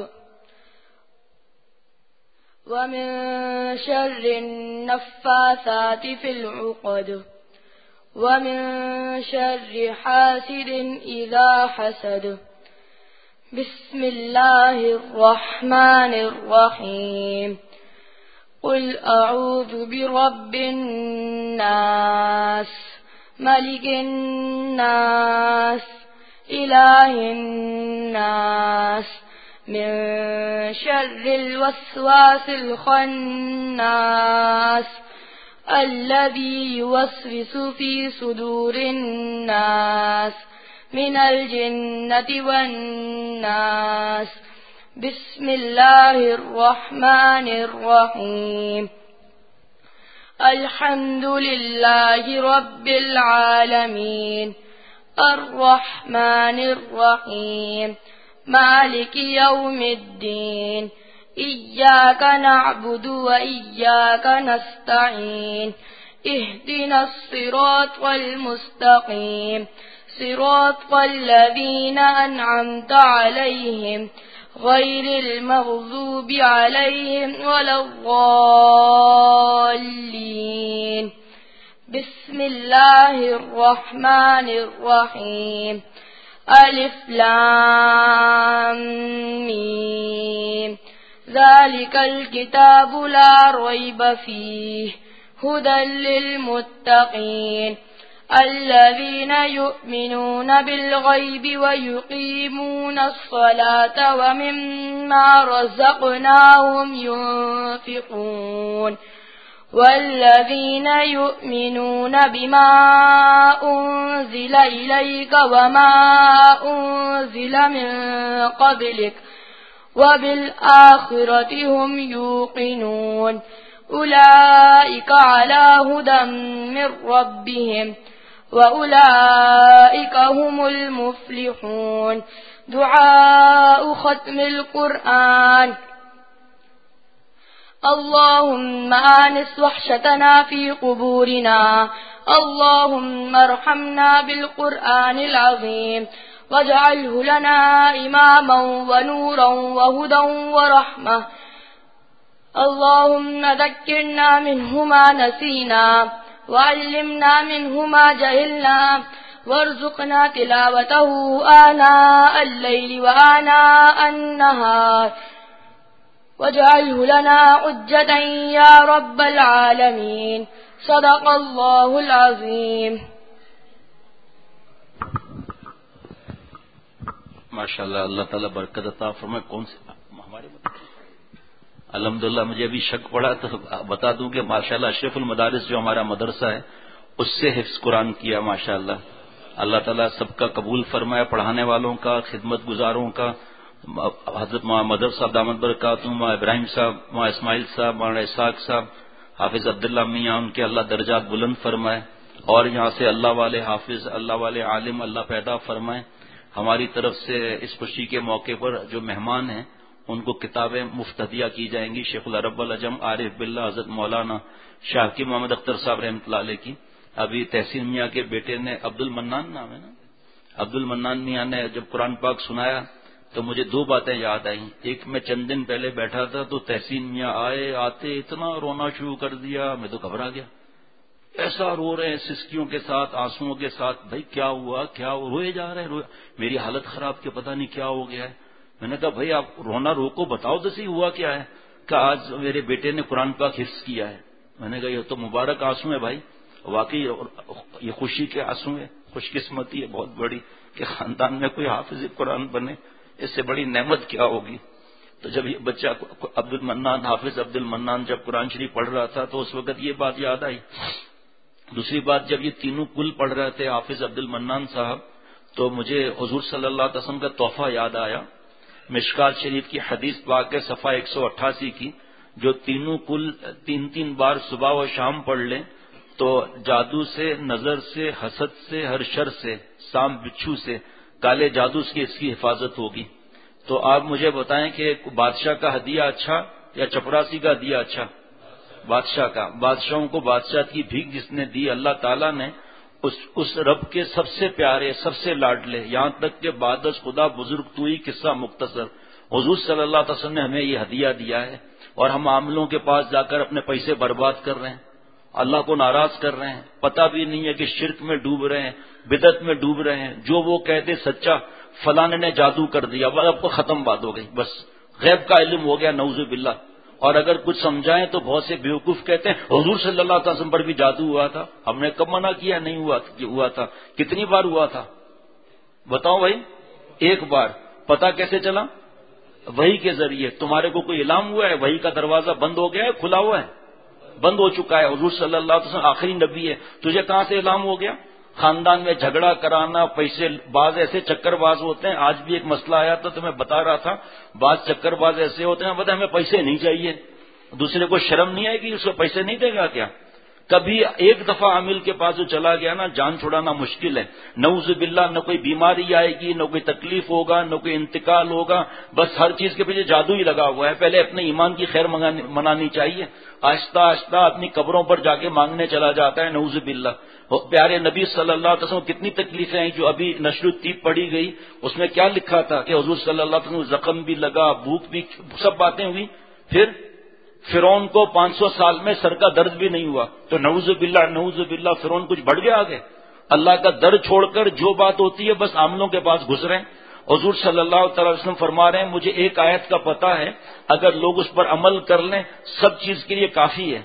[SPEAKER 6] ومن شر النفاثات في العقد ومن شر حاسد إذا حسد. بسم الله الرحمن الرحيم. قل أعوذ برب الناس ملك الناس إله الناس من شر الوسواس الخناس الذي يوسوس في صدور الناس من الجنة والناس. بسم الله الرحمن الرحيم. الحمد لله رب العالمين الرحمن الرحيم مالك يوم الدين. إياك نعبد وإياك نستعين. اهدنا الصراط المستقيم صراط الذين أنعمت عليهم غير المغضوب عليهم ولا الضالين. بسم الله الرحمن الرحيم. ألف لام ميم. ذلك الكتاب لا ريب فيه هدى للمتقين الذين يؤمنون بالغيب ويقيمون الصلاة ومما رزقناهم ينفقون والذين يؤمنون بما أنزل إليك وما أنزل من قبلك وبالآخرة هم يوقنون أولئك على هدى من ربهم وأولئك هم المفلحون. دعاء ختم القرآن. اللهم آنس وحشتنا في قبورنا، اللهم ارحمنا بالقرآن العظيم واجعله لنا إماما ونورا وهدى ورحمة. اللهم ذكرنا منه ما نسينا وعلمنا منه ما جهلنا وارزقنا تلاوته آناء الليل وآناء النهار واجعله لنا حجة يا رب العالمين. صدق الله العظيم.
[SPEAKER 3] ماشاء اللہ، اللہ تعالیٰ برکت عطا فرمائے. کون سے ہمارے الحمدللہ مجھے ابھی شک پڑا تو بتا دوں کہ ماشاءاللہ اشرف المدارس جو ہمارا مدرسہ ہے اس سے حفظ قرآن کیا. ماشاءاللہ اللہ تعالیٰ سب کا قبول فرمائے، پڑھانے والوں کا، خدمت گزاروں کا. حضرت مدر صاحب دامت برکاتہم، ماں ابراہیم صاحب، ماں اسماعیل صاحب، ماں اسحاق صاحب، حافظ عبداللہ میاں، ان کے اللہ درجات بلند فرمائے اور یہاں سے اللہ والے حافظ، اللہ والے عالم اللہ پیدا فرمائے. ہماری طرف سے اس خوشی کے موقع پر جو مہمان ہیں ان کو کتابیں مفت ہدیہ کی جائیں گی. شیخ العرب العجم عارف باللہ حضرت مولانا شاہ کی محمد اختر صاحب رحمۃ اللہ علیہ کی. ابھی تحسین میاں کے بیٹے نے، عبد المنان نام ہے نا، عبد المنان میاں نے جب قرآن پاک سنایا تو مجھے دو باتیں یاد آئیں. ایک میں چند دن پہلے بیٹھا تھا تو تحسین میاں آئے، آتے اتنا رونا شروع کر دیا، میں تو گھبرا گیا. ایسا رو رہے ہیں سسکیوں کے ساتھ، آنسوؤں کے ساتھ. بھائی کیا ہوا کیا ہوا؟ روئے جا رہے ہیں روئے. میری حالت خراب کہ پتہ نہیں کیا ہو گیا ہے. میں نے کہا بھائی آپ رونا روکو، بتاؤ تو صحیح ہوا کیا ہے. کہ آج میرے بیٹے نے قرآن پاک حفظ کیا ہے. میں نے کہا یہ تو مبارک آنسو ہے بھائی، واقعی یہ خوشی کے آنسو ہے. خوش قسمتی ہے بہت بڑی کہ خاندان میں کوئی حافظ قرآن بنے، اس سے بڑی نعمت کیا ہوگی. تو جب یہ بچہ عبد المنان، حافظ عبد المنان جب قرآن شریف پڑھ رہا تھا تو اس وقت یہ بات یاد آئی. دوسری بات، جب یہ تینوں کل پڑھ رہے تھے حافظ عبد المنان صاحب تو مجھے حضور صلی اللہ علیہ وسلم کا تحفہ یاد آیا. مشکات شریف کی حدیث پاک ہے صفحہ ایک سو اٹھاسی کی، جو تینوں کل تین تین بار صبح و شام پڑھ لیں تو جادو سے، نظر سے، حسد سے، ہر شر سے، سام بچھو سے، کالے جادو سے اس کی حفاظت ہوگی. تو آپ مجھے بتائیں کہ بادشاہ کا ہدیہ اچھا یا چپراسی کا ہدیہ اچھا؟ بادشاہ کا. بادشاہوں کو بادشاہ کی بھیک جس نے دی اللہ تعالیٰ نے، اس اس رب کے سب سے پیارے، سب سے لاڈلے، یہاں تک کہ بعد از خدا بزرگ تو ہی قصہ مختصر، حضور صلی اللہ علیہ وسلم نے ہمیں یہ ہدیہ دیا ہے اور ہم عاملوں کے پاس جا کر اپنے پیسے برباد کر رہے ہیں، اللہ کو ناراض کر رہے ہیں. پتہ بھی نہیں ہے کہ شرک میں ڈوب رہے ہیں، بدعت میں ڈوب رہے ہیں. جو وہ کہتے سچا، فلانے نے جادو کر دیا، بس اب کو ختم بات ہو گئی، بس غیب کا علم ہو گیا، نعوذ باللہ. اور اگر کچھ سمجھائیں تو بہت سے بیوقوف کہتے ہیں حضور صلی اللہ علیہ وسلم پر بھی جادو ہوا تھا. ہم نے کب منع کیا نہیں ہوا ہوا تھا؟ کتنی بار ہوا تھا بتاؤ بھائی؟ ایک بار. پتہ کیسے چلا؟ وحی کے ذریعے. تمہارے کو کوئی الہام ہوا ہے؟ وحی کا دروازہ بند ہو گیا ہے کھلا ہوا ہے؟ بند ہو چکا ہے. حضور صلی اللہ علیہ وسلم آخری نبی ہے، تجھے کہاں سے الہام ہو گیا؟ خاندان میں جھگڑا کرانا، پیسے، بعض ایسے چکر باز ہوتے ہیں. آج بھی ایک مسئلہ آیا تھا تو میں بتا رہا تھا، بعض چکر باز ایسے ہوتے ہیں بتا ہمیں پیسے نہیں چاہیے. دوسرے کو شرم نہیں آئے گی اس کو پیسے نہیں دے گا کیا؟ کبھی ایک دفعہ عامل کے پاس جو چلا گیا نا، جان چھڑانا مشکل ہے. نعوذ باللہ، نہ کوئی بیماری آئے گی، نہ کوئی تکلیف ہوگا، نہ کوئی انتقال ہوگا، بس ہر چیز کے پیچھے جادو ہی لگا ہوا ہے. پہلے اپنے ایمان کی خیر منانی چاہیے. آہستہ آہستہ اپنی قبروں پر جا کے مانگنے چلا جاتا ہے. نعوذ باللہ. پیارے نبی صلی اللہ علیہ وسلم کتنی تکلیفیں ہیں. جو ابھی نشر الطیب پڑھی گئی اس میں کیا لکھا تھا کہ حضور صلی اللہ علیہ وسلم زخم بھی لگا، بھوک بھی، سب باتیں ہوئی. پھر فرعون کو پانچ سو سال میں سر کا درد بھی نہیں ہوا. تو نعوذ باللہ نعوذ باللہ فرعون کچھ بڑھ گیا آگے؟ اللہ کا در چھوڑ کر جو بات ہوتی ہے بس عاملوں کے پاس گھس رہے ہیں. حضور صلی اللہ تعالی وسلم فرما رہے ہیں مجھے ایک آیت کا پتہ ہے، اگر لوگ اس پر عمل کر لیں سب چیز کے لیے کافی ہے.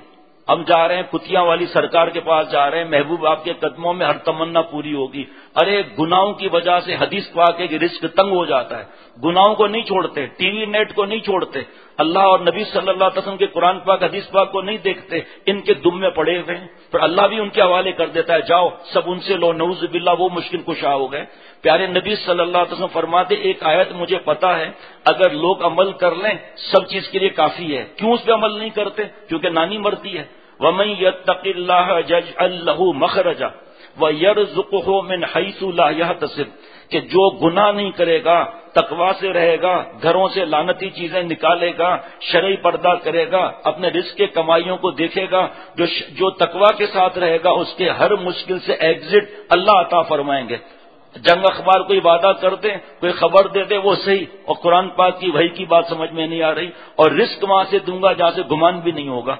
[SPEAKER 3] ہم جا رہے ہیں کتیاں والی سرکار کے پاس جا رہے ہیں، محبوب آپ کے قدموں میں ہر تمنا پوری ہوگی. ارے گناہوں کی وجہ سے حدیث پاک ہے کہ رزق تنگ ہو جاتا ہے. گناہوں کو نہیں چھوڑتے، ٹی وی نیٹ کو نہیں چھوڑتے، اللہ اور نبی صلی اللہ علیہ وسلم کے قرآن پاک حدیث پاک کو نہیں دیکھتے، ان کے دم میں پڑے ہوئے ہیں. پھر اللہ بھی ان کے حوالے کر دیتا ہے، جاؤ سب ان سے لو، نعوذ باللہ وہ مشکل کشا ہو گئے. پیارے نبی صلی اللہ علیہ وسلم فرماتے ایک آیت مجھے پتا ہے اگر لوگ عمل کر لیں سب چیز کے لیے کافی ہے. کیوں اس پہ عمل نہیں کرتے؟ کیونکہ نانی مرتی ہے. وَمَن يَتَّقِ اللَّهَ يَجْعَل لَّهُ مَخْرَجًا وَيَرْزُقْهُ مِنْ حَيْثُ لَا يَحْتَسِبُ، کہ جو گناہ نہیں کرے گا، تقویٰ سے رہے گا، گھروں سے لعنتی چیزیں نکالے گا، شرعی پردہ کرے گا، اپنے رزق کے کمائیوں کو دیکھے گا، جو جو تقویٰ کے ساتھ رہے گا اس کے ہر مشکل سے ایگزٹ اللہ عطا فرمائیں گے. جنگ اخبار کوئی وعدہ کر دے، کوئی خبر دے دے وہ صحیح، اور قرآن پاک کی وحی کی بات سمجھ میں نہیں آ رہی، اور رزق وہاں سے دوں گا جہاں سے گمان بھی نہیں ہوگا.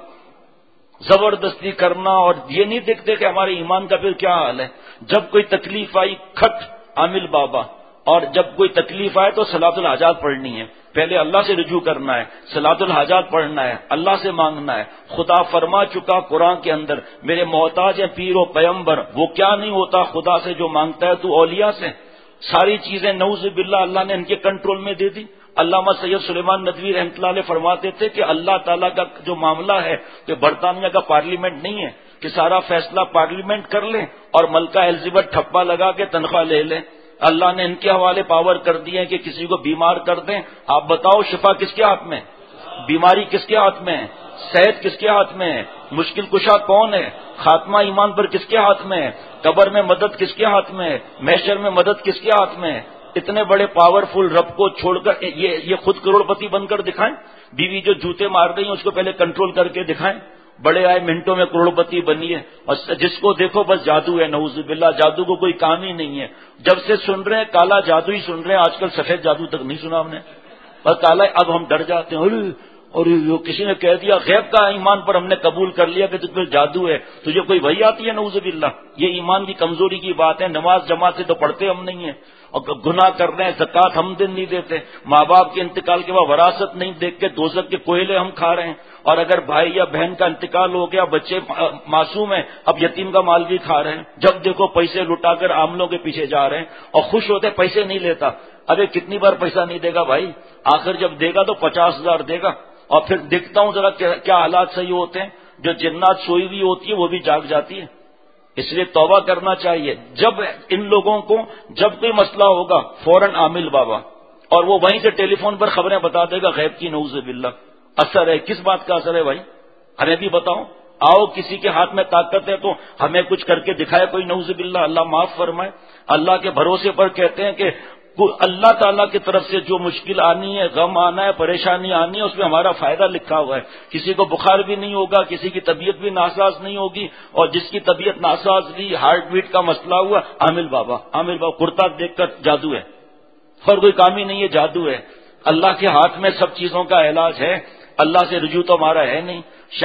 [SPEAKER 3] زبردستی کرنا اور یہ نہیں دیکھتے کہ ہمارے ایمان کا پھر کیا حال ہے. جب کوئی تکلیف آئی کھٹ عامل بابا، اور جب کوئی تکلیف آئے تو صلاۃ الحاجات پڑھنی ہے. پہلے اللہ سے رجوع کرنا ہے، صلاۃ الحاجات پڑھنا ہے، اللہ سے مانگنا ہے. خدا فرما چکا قرآن کے اندر، میرے محتاج ہیں پیر و پیمبر، وہ کیا نہیں ہوتا خدا سے جو مانگتا ہے تو اولیاء سے. ساری چیزیں نعوذ باللہ اللہ نے ان کے کنٹرول میں دے دی. علامہ سید سلیمان ندوی رحمۃ اللہ علیہ فرماتے تھے کہ اللہ تعالیٰ کا جو معاملہ ہے کہ برطانیہ کا پارلیمنٹ نہیں ہے کہ سارا فیصلہ پارلیمنٹ کر لیں اور ملکہ الزبتھ ٹھپا لگا کے تنخواہ لے لیں. اللہ نے ان کے حوالے پاور کر دی ہے کہ کسی کو بیمار کر دیں. آپ بتاؤ شفا کس کے ہاتھ میں؟ بیماری کس کے ہاتھ میں ہے؟ صحت کس کے ہاتھ میں ہے؟ مشکل کشا کون ہے؟ خاتمہ ایمان پر کس کے ہاتھ میں ہے؟ قبر میں مدد کس کے ہاتھ میں ہے؟ محشر میں مدد کس کے ہاتھ میں ہے؟ اتنے بڑے پاورفل رب کو چھوڑ کر یہ یہ خود کروڑ پتی بن کر دکھائیں. بیوی جو جوتے مار رہی ہیں اس کو پہلے کنٹرول کر کے دکھائیں. بڑے آئے منٹوں میں کروڑ پتی بنی ہے، اور جس کو دیکھو بس جادو ہے. نعوذ باللہ جادو کو کوئی کام ہی نہیں ہے. جب سے سن رہے ہیں کالا جادو ہی سن رہے ہیں، آج کل سفید جادو تک نہیں سنا ہم نے. بس کالا اب ہم ڈر جاتے ہیں، اور کسی نے کہہ دیا غیب کا ایمان پر ہم نے قبول کر لیا کہ تجھ پر جادو ہے. تجھے کوئی وحی آتی ہے؟ نعوذ باللہ. یہ ایمان کی کمزوری کی بات ہے. نماز جماعت سے تو پڑھتے ہم نہیں ہیں، اور گناہ کر رہے ہیں، زکوٰۃ ہم دن نہیں دیتے، ماں باپ کے انتقال کے بعد وراثت نہیں دیکھ کے دوزخ کے کوئلے ہم کھا رہے ہیں. اور اگر بھائی یا بہن کا انتقال ہو گیا، بچے معصوم ہیں، اب یتیم کا مال بھی کھا رہے ہیں. جب دیکھو پیسے لٹا کر عاملوں کے پیچھے جا رہے ہیں اور خوش ہوتے پیسے نہیں لیتا. ارے کتنی بار پیسہ نہیں دے گا بھائی؟ آخر جب دے گا تو پچاس ہزار دے گا. اور پھر دیکھتا ہوں ذرا کیا حالات صحیح ہوتے ہیں. جو جنات سوئی ہوئی ہوتی ہے وہ بھی جاگ جاتی ہے. اس لیے توبہ کرنا چاہیے. جب ان لوگوں کو جب کوئی مسئلہ ہوگا فوراً عامل بابا، اور وہ وہیں سے ٹیلی فون پر خبریں بتا دے گا غیب کی. نعوذ باللہ. اثر ہے کس بات کا اثر ہے بھائی؟ ہمیں بھی بتاؤ. آؤ کسی کے ہاتھ میں طاقت ہے تو ہمیں کچھ کر کے دکھائے کوئی. نعوذ باللہ. اللہ معاف فرمائے. اللہ کے بھروسے پر کہتے ہیں کہ اللہ تعالیٰ کی طرف سے جو مشکل آنی ہے، غم آنا ہے، پریشانی آنی ہے، اس میں ہمارا فائدہ لکھا ہوا ہے. کسی کو بخار بھی نہیں ہوگا، کسی کی طبیعت بھی ناساز نہیں ہوگی، اور جس کی طبیعت ناساز ہوئی، ہارٹ بیٹ کا مسئلہ ہوا، عامل بابا عامل بابا کرتا دیکھ کر جادو ہے. اور کوئی کام ہی نہیں ہے، جادو ہے. اللہ کے ہاتھ میں سب چیزوں کا علاج ہے. اللہ سے رجوع تو ہمارا ہے نہیں.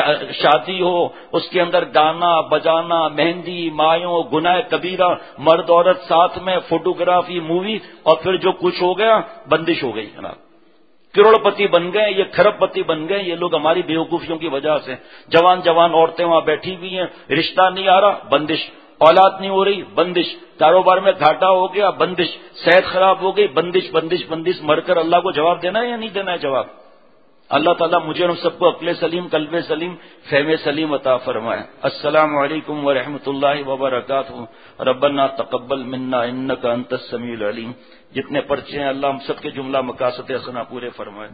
[SPEAKER 3] شادی ہو اس کے اندر گانا بجانا، مہندی، مایوں، گناہ کبیرہ، مرد عورت ساتھ میں، فوٹوگرافی، مووی، اور پھر جو کچھ ہو گیا بندش ہو گئی جناب. کروڑ پتی بن گئے، یہ کھرب پتی بن گئے یہ لوگ ہماری بیوقوفیوں کی وجہ سے. جوان جوان عورتیں وہاں بیٹھی ہوئی ہیں، رشتہ نہیں آ رہا بندش، اولاد نہیں ہو رہی بندش، کاروبار میں گھاٹا ہو گیا بندش، صحت خراب ہو گئی بندش بندش بندش. مر کر اللہ کو جواب دینا ہے یا نہیں دینا ہے جواب؟ اللہ تعالیٰ مجھے اور سب کو عقل سلیم، قلب سلیم، فہم سلیم عطا فرمائے. السلام علیکم ورحمۃ اللہ وبرکاتہ. ربنا تقبل منا انک انت السمیع العلیم. جتنے پرچے ہیں اللہ ہم سب کے جملہ مقاصد حسنہ پورے فرمائے.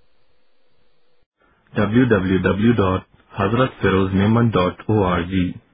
[SPEAKER 1] W W W dot Hazrat Feroz Memon dot O R جی